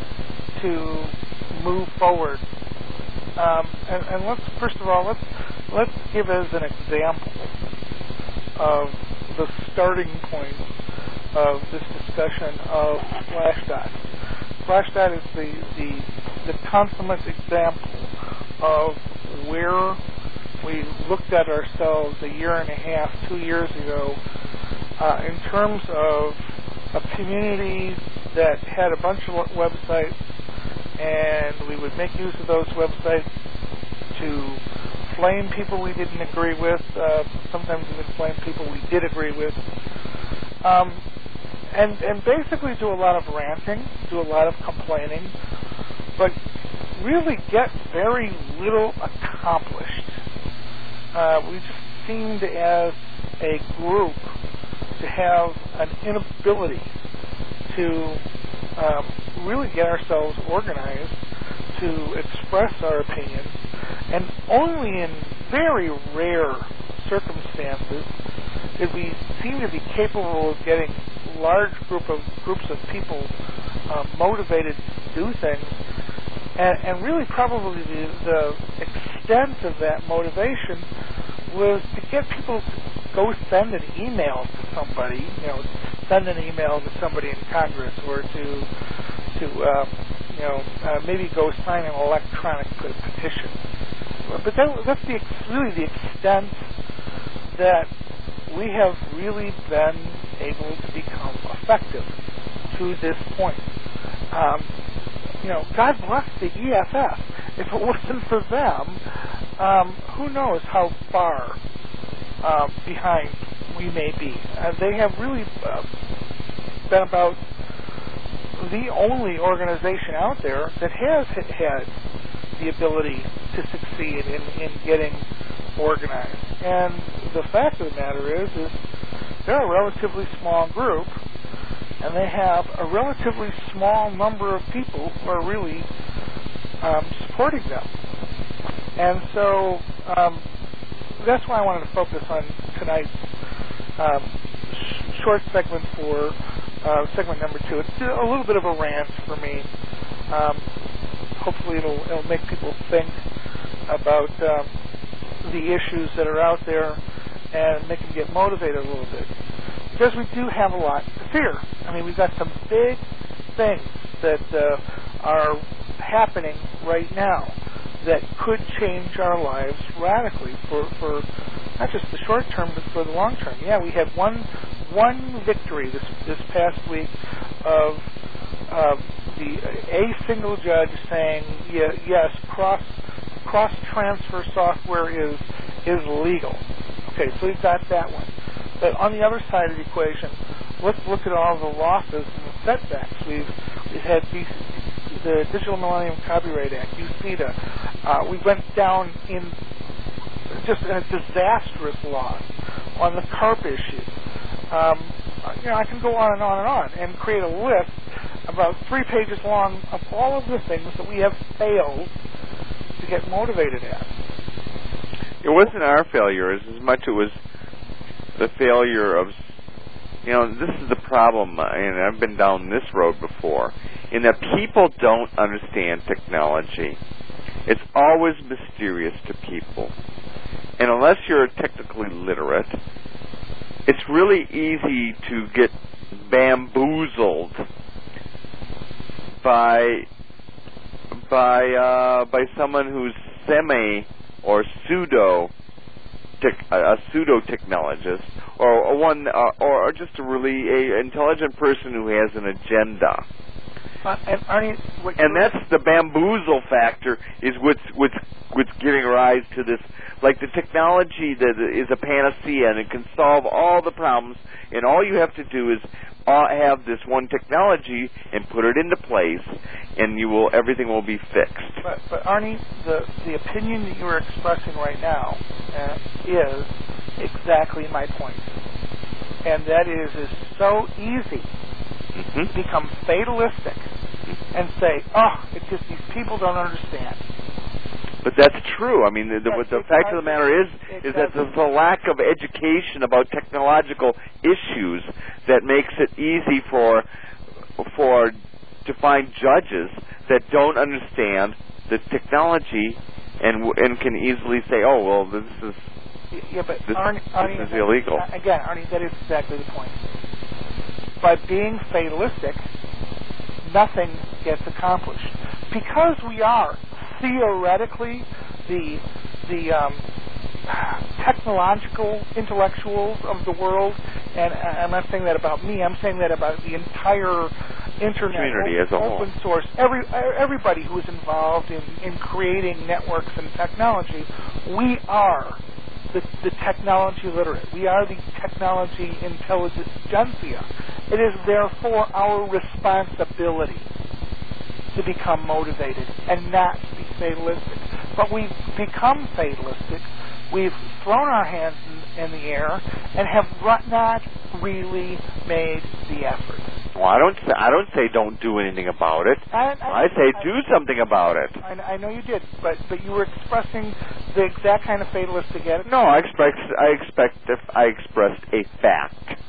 to move forward. Um, and, and let's first of all let's let's give as an example of the starting point of this discussion of Slashdot. Slashdot is the the, the consummate example of where we looked at ourselves a year and a half, two years ago, uh, in terms of a community that had a bunch of websites, and we would make use of those websites to flame people we didn't agree with, uh, sometimes even flame people we did agree with, um, and, and basically do a lot of ranting, do a lot of complaining, but really get very little accomplished. Uh, we just seemed as a group to have an inability to um, really get ourselves organized, to express our opinions, and only in very rare circumstances did we seem to be capable of getting large group of groups of people uh, motivated to do things. And, and really probably the, the extent of that motivation was to get people to go send an email to somebody, you know, send an email to somebody in Congress, or to, to uh, you know, uh, maybe go sign an electronic petition. But that, that's the really the extent that we have really been able to become effective to this point. Um, You know, God bless the E F F. If it wasn't for them, um, who knows how far uh, behind we may be. Uh, they have really uh, been about the only organization out there that has had the ability to succeed in, in getting organized. And the fact of the matter is, is they're a relatively small group, and they have a relatively small number of people who are really um, supporting them. And so um, that's why I wanted to focus on tonight's um, sh- short segment for uh, segment number two. It's a little bit of a rant for me. Um, hopefully it'll, it'll make people think about um, the issues that are out there and make them get motivated a little bit. Because we do have a lot to fear. I mean, we've got some big things that uh, are happening right now that could change our lives radically for, for not just the short term, but for the long term. Yeah, we had one one victory this this past week of uh, the a single judge saying yeah, yes, cross cross transfer software is is legal. Okay, so we've got that one. But on the other side of the equation, let's look at all the losses and the setbacks. We've we've had these, the Digital Millennium Copyright Act, U C D A. Uh, we went down in just a disastrous loss on the CARP issue. Um, you know, I can go on and on and on and create a list about three pages long of all of the things that we have failed to get motivated at. It wasn't our failure as, as much it was the failure of, you know, this is the problem, and I've been down this road before, in that people don't understand technology. It's always mysterious to people. And unless you're technically literate, it's really easy to get bamboozled by by uh, by someone who's semi or pseudo tech, a pseudo technologist, or, or one, uh, or, or just a really a intelligent person who has an agenda. Uh, and Arnie, what and that's the bamboozle factor is what's what's what's giving rise to this. Like the technology that is a panacea and it can solve all the problems, and all you have to do is uh, have this one technology and put it into place, and you will everything will be fixed. But, but Arnie, the the opinion that you are expressing right now uh, is exactly my point, and that is is so easy mm-hmm. to become fatalistic mm-hmm. and say, oh, it's just these people don't understand. But that's true. I mean, the, the, yes, the fact of the matter is, is that there's a lack of education about technological issues that makes it easy for for to find judges that don't understand the technology and and can easily say, oh, well, this is yeah, but this, Arnie, Arnie, this is illegal. Again, Arnie, that is exactly the point. By being fatalistic, nothing gets accomplished because we are theoretically the the um, technological intellectuals of the world, and I'm not saying that about me. I'm saying that about the entire internet, community open, as a whole, open source. Every everybody who is involved in, in creating networks and technology. We are the, the technology literate. We are the technology intelligentsia. It is therefore our responsibility to become motivated and not be fatalistic. But we've become fatalistic. We've thrown our hands in, in the air and have not really made the effort. Well, I don't say, I don't say don't do anything about it. I, I, I say I, do something about it. I, I know you did, but but you were expressing the exact kind of fatalistic attitude. No, I expect I expect if I expressed a fact.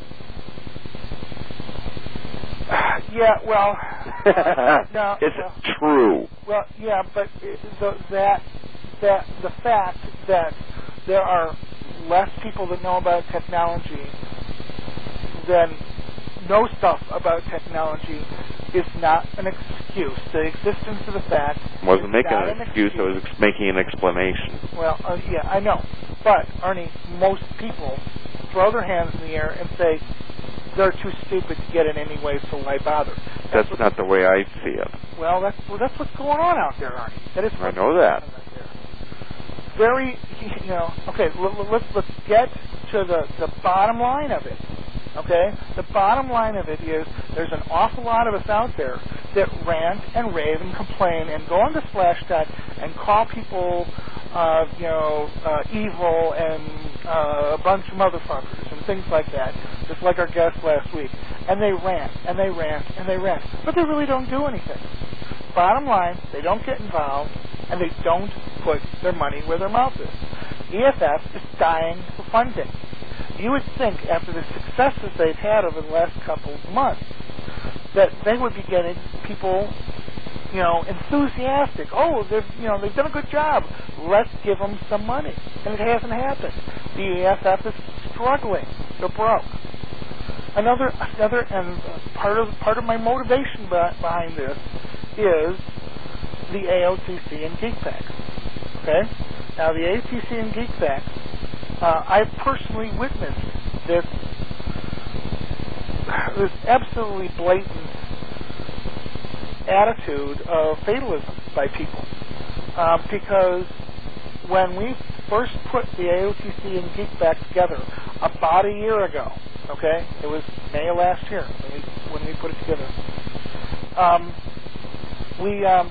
Yeah, well, uh, no, it's well, true. Well, yeah, but the, that that the fact that there are less people that know about technology than know stuff about technology is not an excuse. The existence of the fact wasn't is making not an an excuse. excuse. I was ex- making an explanation. Well, uh, yeah, I know, but Arnie, most people throw their hands in the air and say they're too stupid to get it anyway, so why bother? That's, that's not the way I see it. Well, that's well, that's what's going on out there, Arnie. That is. I know that. Very, you know. Okay, l- let's let's get to the the bottom line of it. Okay, the bottom line of it is there's an awful lot of us out there that rant and rave and complain and go on to Slashdot and call people, uh, you know, uh, evil and uh, a bunch of motherfuckers and things like that, just like our guest last week. And they rant and they rant and they rant, but they really don't do anything. Bottom line, they don't get involved and they don't put their money where their mouth is. E F F is dying for funding. You would think, after the successes they've had over the last couple of months, that they would be getting people you know, enthusiastic. Oh, they've, you know, they've done a good job. Let's give them some money. And it hasn't happened. The A S F is struggling. They're broke. Another, another, and part of part of my motivation behind this is the A O T C and GeekFax. Okay? Now, the A O T C and GeekFax, uh, I personally witnessed this, this absolutely blatant attitude of fatalism by people. Uh, because when we first put the A O T C and GeekFax together about a year ago, okay, it was May of last year when we, when we put it together, um, we um,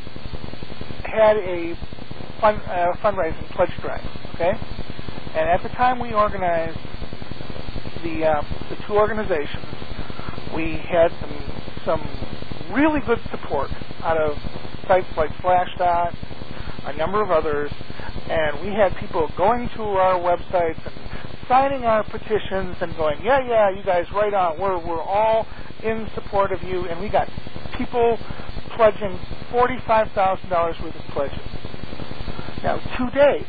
had a fun, uh, fundraising pledge drive, okay? And at the time we organized the uh, the two organizations, we had some some really good support out of sites like Slashdot, a number of others, and we had people going to our websites and signing our petitions and going, yeah, yeah, you guys, right on. We're we're all in support of you, and we got people pledging forty-five thousand dollars worth of pledges. Now, to date,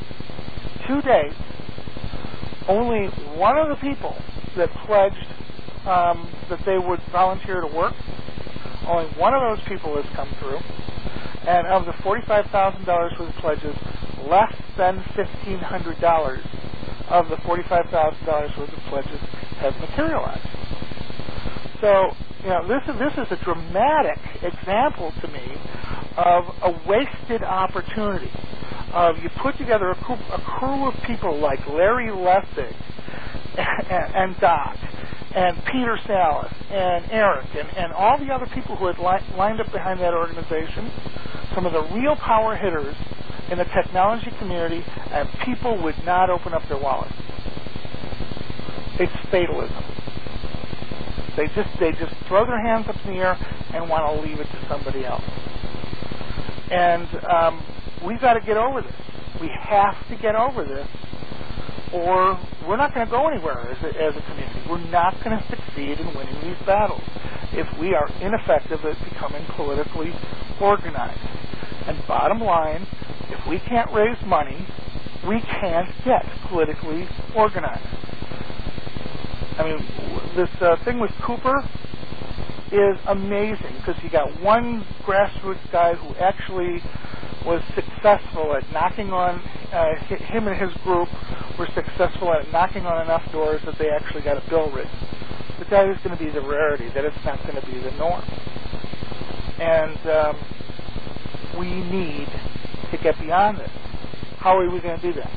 to date, only one of the people that pledged um, that they would volunteer to work, only one of those people has come through. And of the forty-five thousand dollars worth of pledges, less than fifteen hundred dollars of the forty-five thousand dollars worth of pledges have materialized. So, you know, this is, this is a dramatic example to me of a wasted opportunity. Of you put together a crew, a crew of people like Larry Lessig and, and Doc and Peter Salas and Eric and, and all the other people who had li- lined up behind that organization, some of the real power hitters in the technology community, and people would not open up their wallets. It's fatalism. They just they just throw their hands up in the air and want to leave it to somebody else. And um, we've got to get over this. We have to get over this, or we're not going to go anywhere as a, as a community. We're not going to succeed in winning these battles if we are ineffective at becoming politically organized. And bottom line, if we can't raise money, we can't get politically organized. I mean, this uh, thing with Cooper is amazing because you got one grassroots guy who actually was successful at knocking on, uh, him and his group were successful at knocking on enough doors that they actually got a bill written. But that is going to be the rarity, that it's not going to be the norm. And um, we need to get beyond it. How are we going to do that?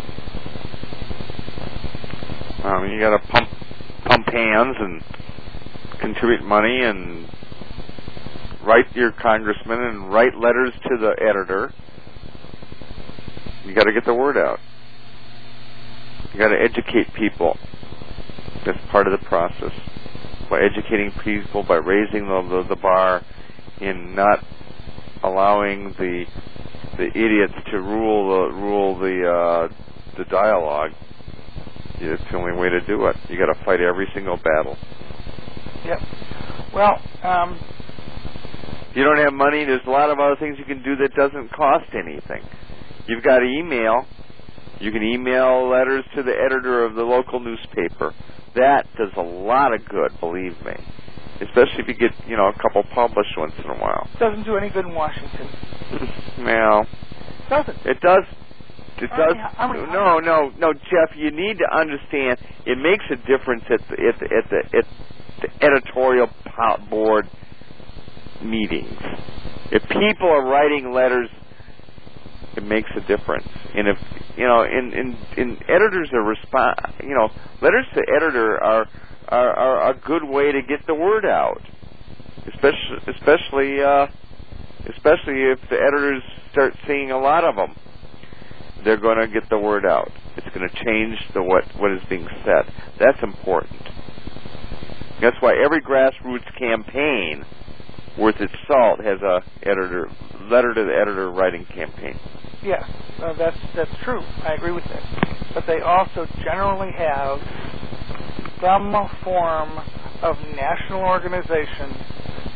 Um, you got to pump pump hands and contribute money and write your congressman and write letters to the editor. You got to get the word out. You got to educate people. That's part of the process. By educating people, by raising the the, the bar, in not allowing the the idiots to rule the rule the uh, the dialogue. It's the only way to do it. You got to fight every single battle. Yep. Well, um, if you don't have money, there's a lot of other things you can do that doesn't cost anything. You've got email. You can email letters to the editor of the local newspaper. That does a lot of good, believe me. Especially if you get, you know, a couple published once in a while. Doesn't do any good in Washington. Well, doesn't. It does. It does. I mean, no, no, no, Jeff. You need to understand. It makes a difference at the at the at the, at the editorial board meetings. If people are writing letters, it makes a difference. And if you know, in in, in editors are respond. You know, letters to editor are, are are a good way to get the word out. Especially especially uh, especially if the editors start seeing a lot of them. They're going to get the word out. It's going to change the what what is being said. That's important. That's why every grassroots campaign worth its salt has a editor letter to the editor writing campaign. Yes, uh, that's that's true. I agree with that. But they also generally have some form of national organization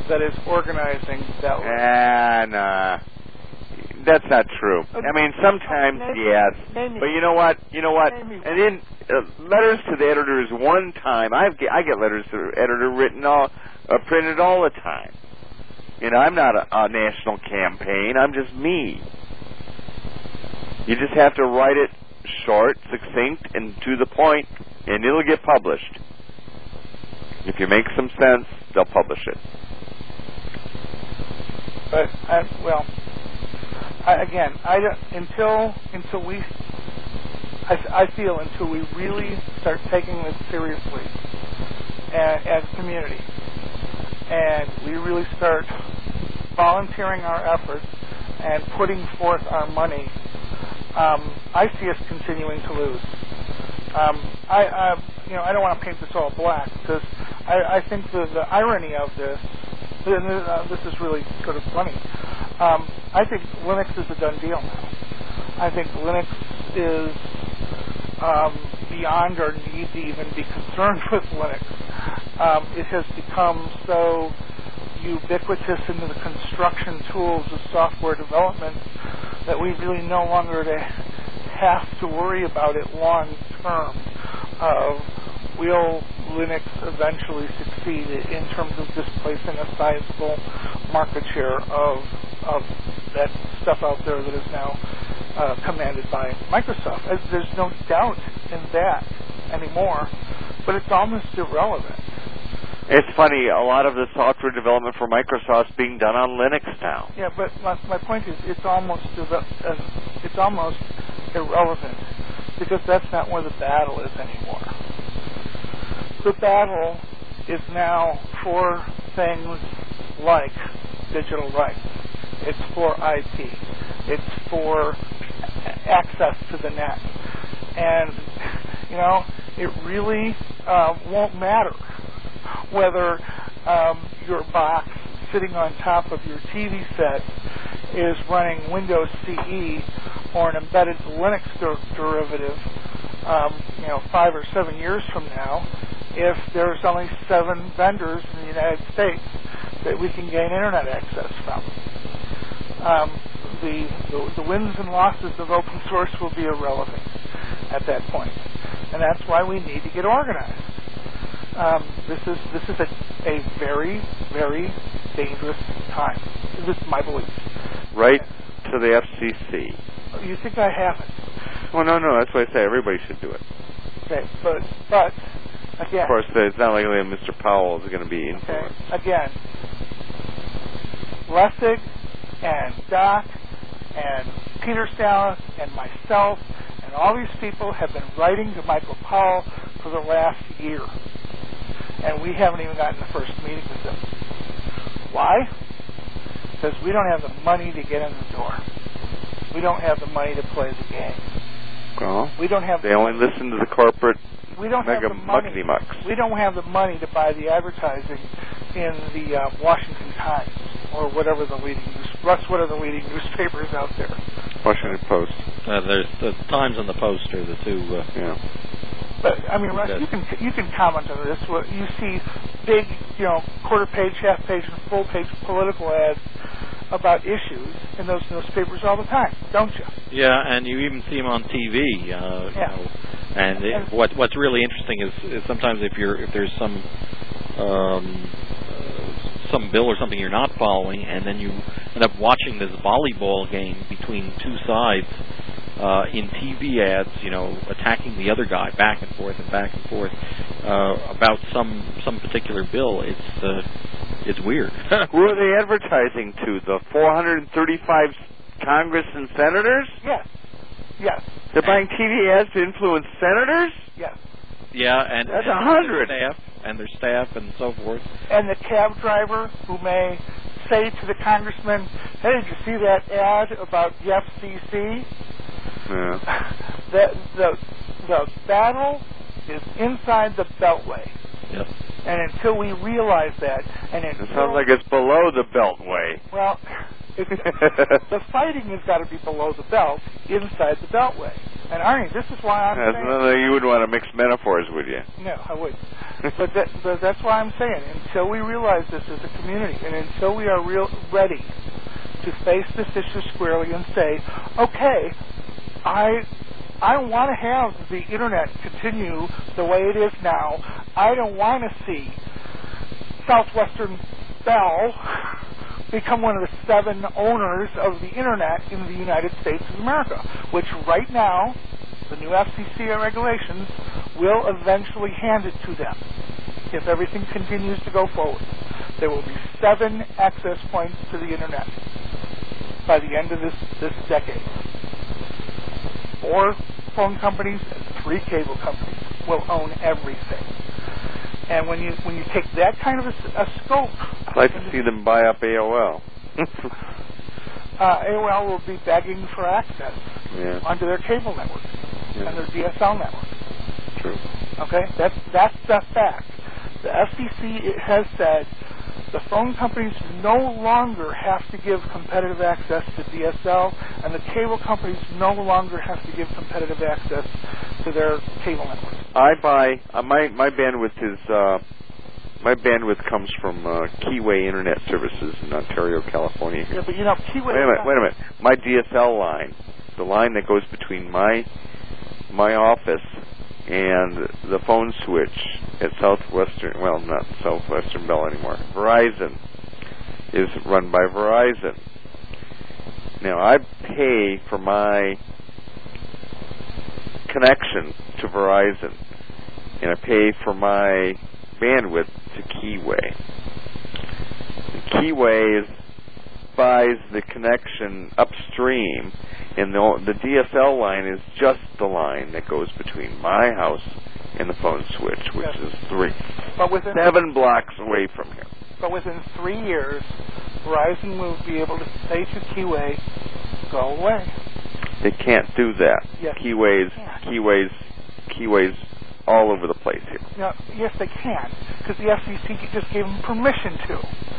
that is organizing that way. And uh, that's not true. I mean, sometimes yes, but you know what? You know what? And then uh, letters to the editor is one time. I get I get letters to the editor written all uh, printed all the time. You know, I'm not a, a national campaign. I'm just me. You just have to write it short, succinct, and to the point, and it'll get published. If you make some sense, they'll publish it. But I, well, I, again, I don't, until until we, I, I feel until we really start taking this seriously as, as a community, and we really start volunteering our efforts and putting forth our money, um, I see us continuing to lose. Um, I, I, you know, I don't want to paint this all black because I, I think the, the irony of this, and uh, this is really sort of funny. Um, I think Linux is a done deal now. I think Linux is um, beyond our need to even be concerned with Linux. Um, it has become so ubiquitous into the construction tools of software development that we really no longer have to worry about it long term of will Linux eventually succeed in terms of displacing a sizable market share of of that stuff out there that is now uh, commanded by Microsoft. As there's no doubt in that anymore, but it's almost irrelevant. It's funny, a lot of the software development for Microsoft is being done on Linux now. Yeah, but my, my point is it's almost it's almost irrelevant because that's not where the battle is anymore. The battle is now for things like digital rights. It's for I P. It's for access to the net. And, you know, it really uh, won't matter whether um, your box sitting on top of your T V set is running Windows C E or an embedded Linux der- derivative, um, you know, five or seven years from now, if there's only seven vendors in the United States that we can gain internet access from. Um, the, the, the wins and losses of open source will be irrelevant at that point. And that's why we need to get organized. Um, this is this is a, a very, very dangerous time. This is my belief. Right to the F C C. You think I haven't? Well, no, no, that's why I say everybody should do it. Okay, but, but again... Of course, it's not like Mister Powell is going to be influenced. Okay, again, Lessig and Doc and Peter Salas and myself and all these people have been writing to Michael Powell for the last year. And we haven't even gotten the first meeting with them. Why? Because we don't have the money to get in the door. We don't have the money to play the game. Well, we don't have. They the only money. listen to the corporate we don't mega have the money. mucks. We don't have the money to buy the advertising in the uh, Washington Times or whatever the leading news. Russ, what are the leading newspapers out there? Washington Post. Uh, there's the Times and the Post are the two. Uh, yeah. But I mean, Russ, you can you can comment on this. You see big, you know, quarter page, half page, and full page political ads about issues in those newspapers all the time, don't you? Yeah, and you even see them on T V. Uh, yeah. You know, and it, what what's really interesting is, is sometimes if you're if there's some um, uh, some bill or something you're not following, and then you end up watching this volleyball game between two sides. Uh, in T V ads, you know, attacking the other guy back and forth and back and forth uh, about some some particular bill. It's uh, it's weird. Who are they advertising to? The four hundred thirty-five Congress and senators? Yes. Yes. They're buying T V ads to influence senators? Yes. Yeah, and that's a hundred staff and their staff and so forth. And the cab driver who may say to the congressman, "Hey, did you see that ad about the F C C?" Yeah. the, the the battle is inside the Beltway. Yep. And until we realize that, and until, it sounds like it's below the Beltway. Well, It's, the fighting has got to be below the belt, inside the beltway. And Arnie, this is why I'm That's saying... No, you wouldn't want to mix metaphors, would you? No, I wouldn't. but, that, but that's why I'm saying, until we realize this as a community, and until we are real ready to face this issue squarely and say, okay, I I want to have the Internet continue the way it is now. I don't want to see Southwestern Bell become one of the seven owners of the Internet in the United States of America, which right now, the new F C C regulations will eventually hand it to them if everything continues to go forward. There will be seven access points to the Internet by the end of this, this decade. Four phone companies and three cable companies will own everything. And when you when you take that kind of a, a scope... I'd like to see them buy up A O L. uh, A O L will be begging for access yeah. onto their cable network yeah. and their D S L network. True. Okay? That's, that's the fact. The F C C has said the phone companies no longer have to give competitive access to D S L, and the cable companies no longer have to give competitive access to their cable networks. I buy uh, my my bandwidth is uh, my bandwidth comes from uh, Keyway Internet Services in Ontario, California. Yeah, but you know, Keyway. Wait a minute, wait a minute. My D S L line, the line that goes between my my office and the phone switch at Southwestern, well, not Southwestern Bell anymore, Verizon, is run by Verizon. Now, I pay for my connection to Verizon, and I pay for my bandwidth to Keyway. And Keyway is, buys the connection upstream, and the, the D S L line is just the line that goes between my house and the phone switch, which yes. is three, but within seven blocks away from here. But within three years, Verizon will be able to say to Keyway, go away. They can't do that. Yes, Keyway's, Keyway's, Keyway's all over the place here. No, yes, they can, because the F C C just gave them permission to.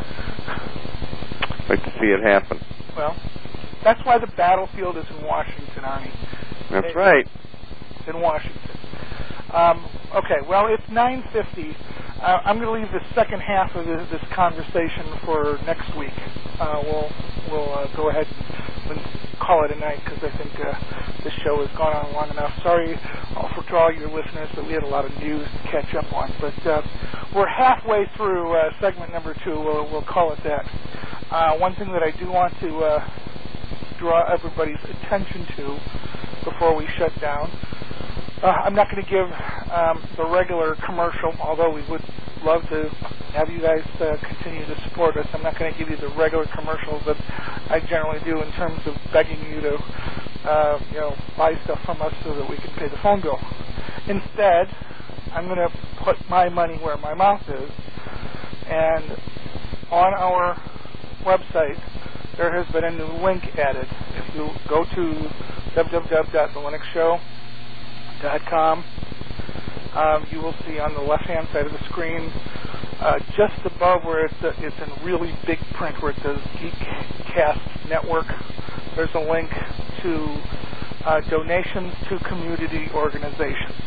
I'd like to see it happen. Well, that's why the battlefield is in Washington, Arnie. That's it, right. In Washington. Um, okay, well, it's nine fifty. Uh, I'm going to leave the second half of this, this conversation for next week. Uh, we'll we'll uh, go ahead and, and call it a night because I think uh, this show has gone on long enough. Sorry for all your listeners, but we had a lot of news to catch up on. But uh, we're halfway through uh, segment number two. We'll, we'll call it that. Uh, one thing that I do want to uh, draw everybody's attention to before we shut down. Uh, I'm not going to give um, the regular commercial, although we would love to have you guys uh, continue to support us. I'm not going to give you the regular commercials that I generally do in terms of begging you to, uh, you know, buy stuff from us so that we can pay the phone bill. Instead, I'm going to put my money where my mouth is, and on our website, there has been a new link added. If you go to w w w dot the linux show dot com, um, you will see on the left-hand side of the screen, uh, just above where it's, a, it's in really big print where it says Geekcast Network, there's a link to uh, donations to community organizations.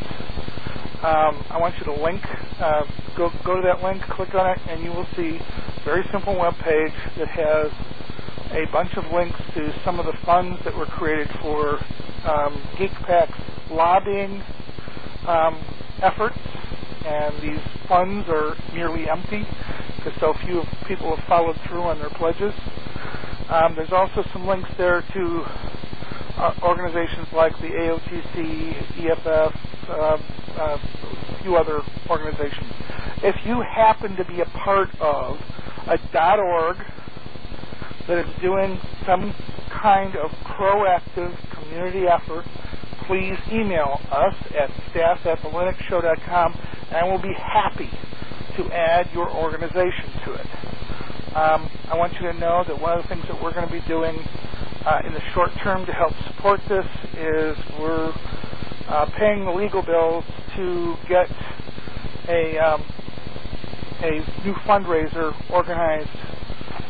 Um, I want you to link, uh, go, go to that link, click on it, and you will see a very simple web page that has a bunch of links to some of the funds that were created for um, GeekPack's lobbying um, efforts, and these funds are nearly empty because so few people have followed through on their pledges. Um, there's also some links there to uh, organizations like the A O T C, E F F, uh, uh, a few other organizations. If you happen to be a part of a .org that is doing some kind of proactive community effort, please email us at staff at the linux show dot com, and we'll be happy to add your organization to it. Um, I want you to know that one of the things that we're going to be doing uh, in the short term to help support this is we're uh, paying the legal bills to get a um, a new fundraiser organized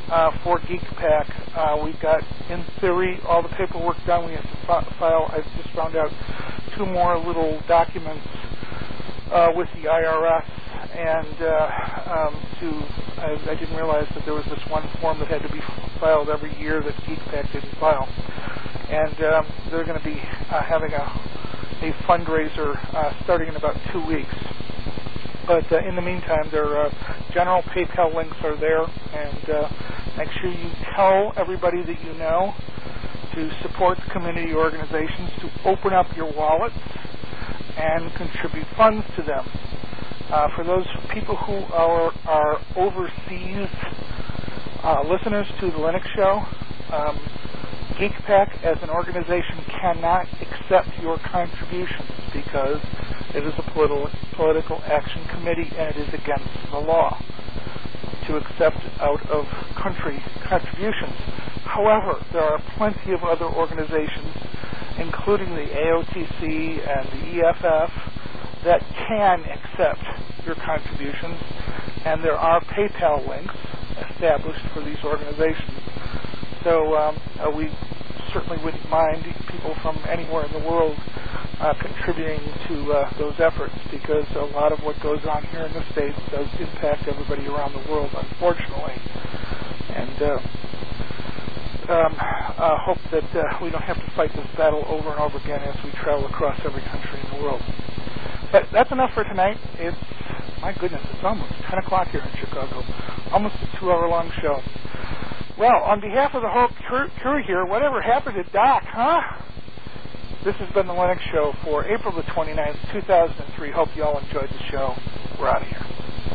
uh, for GeekPack. Uh, we've got, in theory, all the paperwork done. We have to fi- file, I just found out, two more little documents uh, with the I R S. And uh, um, to, I, I didn't realize that there was this one form that had to be filed every year that GeekPack didn't file. And um, they're going to be uh, having a, a fundraiser uh, starting in about two weeks. But uh, in the meantime, their uh, general PayPal links are there, and uh, make sure you tell everybody that you know to support community organizations, to open up your wallets and contribute funds to them. Uh, for those people who are, are overseas uh, listeners to the Linux Show, um, GeekPack as an organization cannot accept your contributions because it is a political, political action committee and it is against the law to accept out-of-country contributions. However, there are plenty of other organizations, including the A O T C and the E F F, that can accept your contributions, and there are PayPal links established for these organizations. So um, uh, we certainly wouldn't mind people from anywhere in the world uh, contributing to uh, those efforts, because a lot of what goes on here in the States does impact everybody around the world, unfortunately. And uh, um, uh, hope that uh, we don't have to fight this battle over and over again as we travel across every country in the world. But that's enough for tonight. It's, my goodness, it's almost ten o'clock here in Chicago. Almost a two-hour-long show. Well, on behalf of the whole crew, crew here, whatever happened to Doc, huh? This has been the Linux Show for April the twenty-ninth, two thousand three. Hope you all enjoyed the show. We're out of here.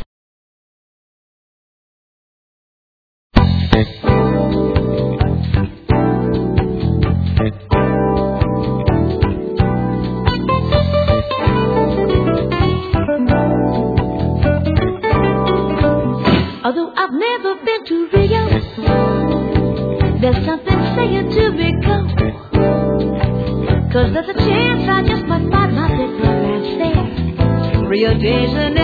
Although I've never been to Rio, there's something saying to me go. Cause there's a chance I just might find my big romance there. Rio de Janeiro.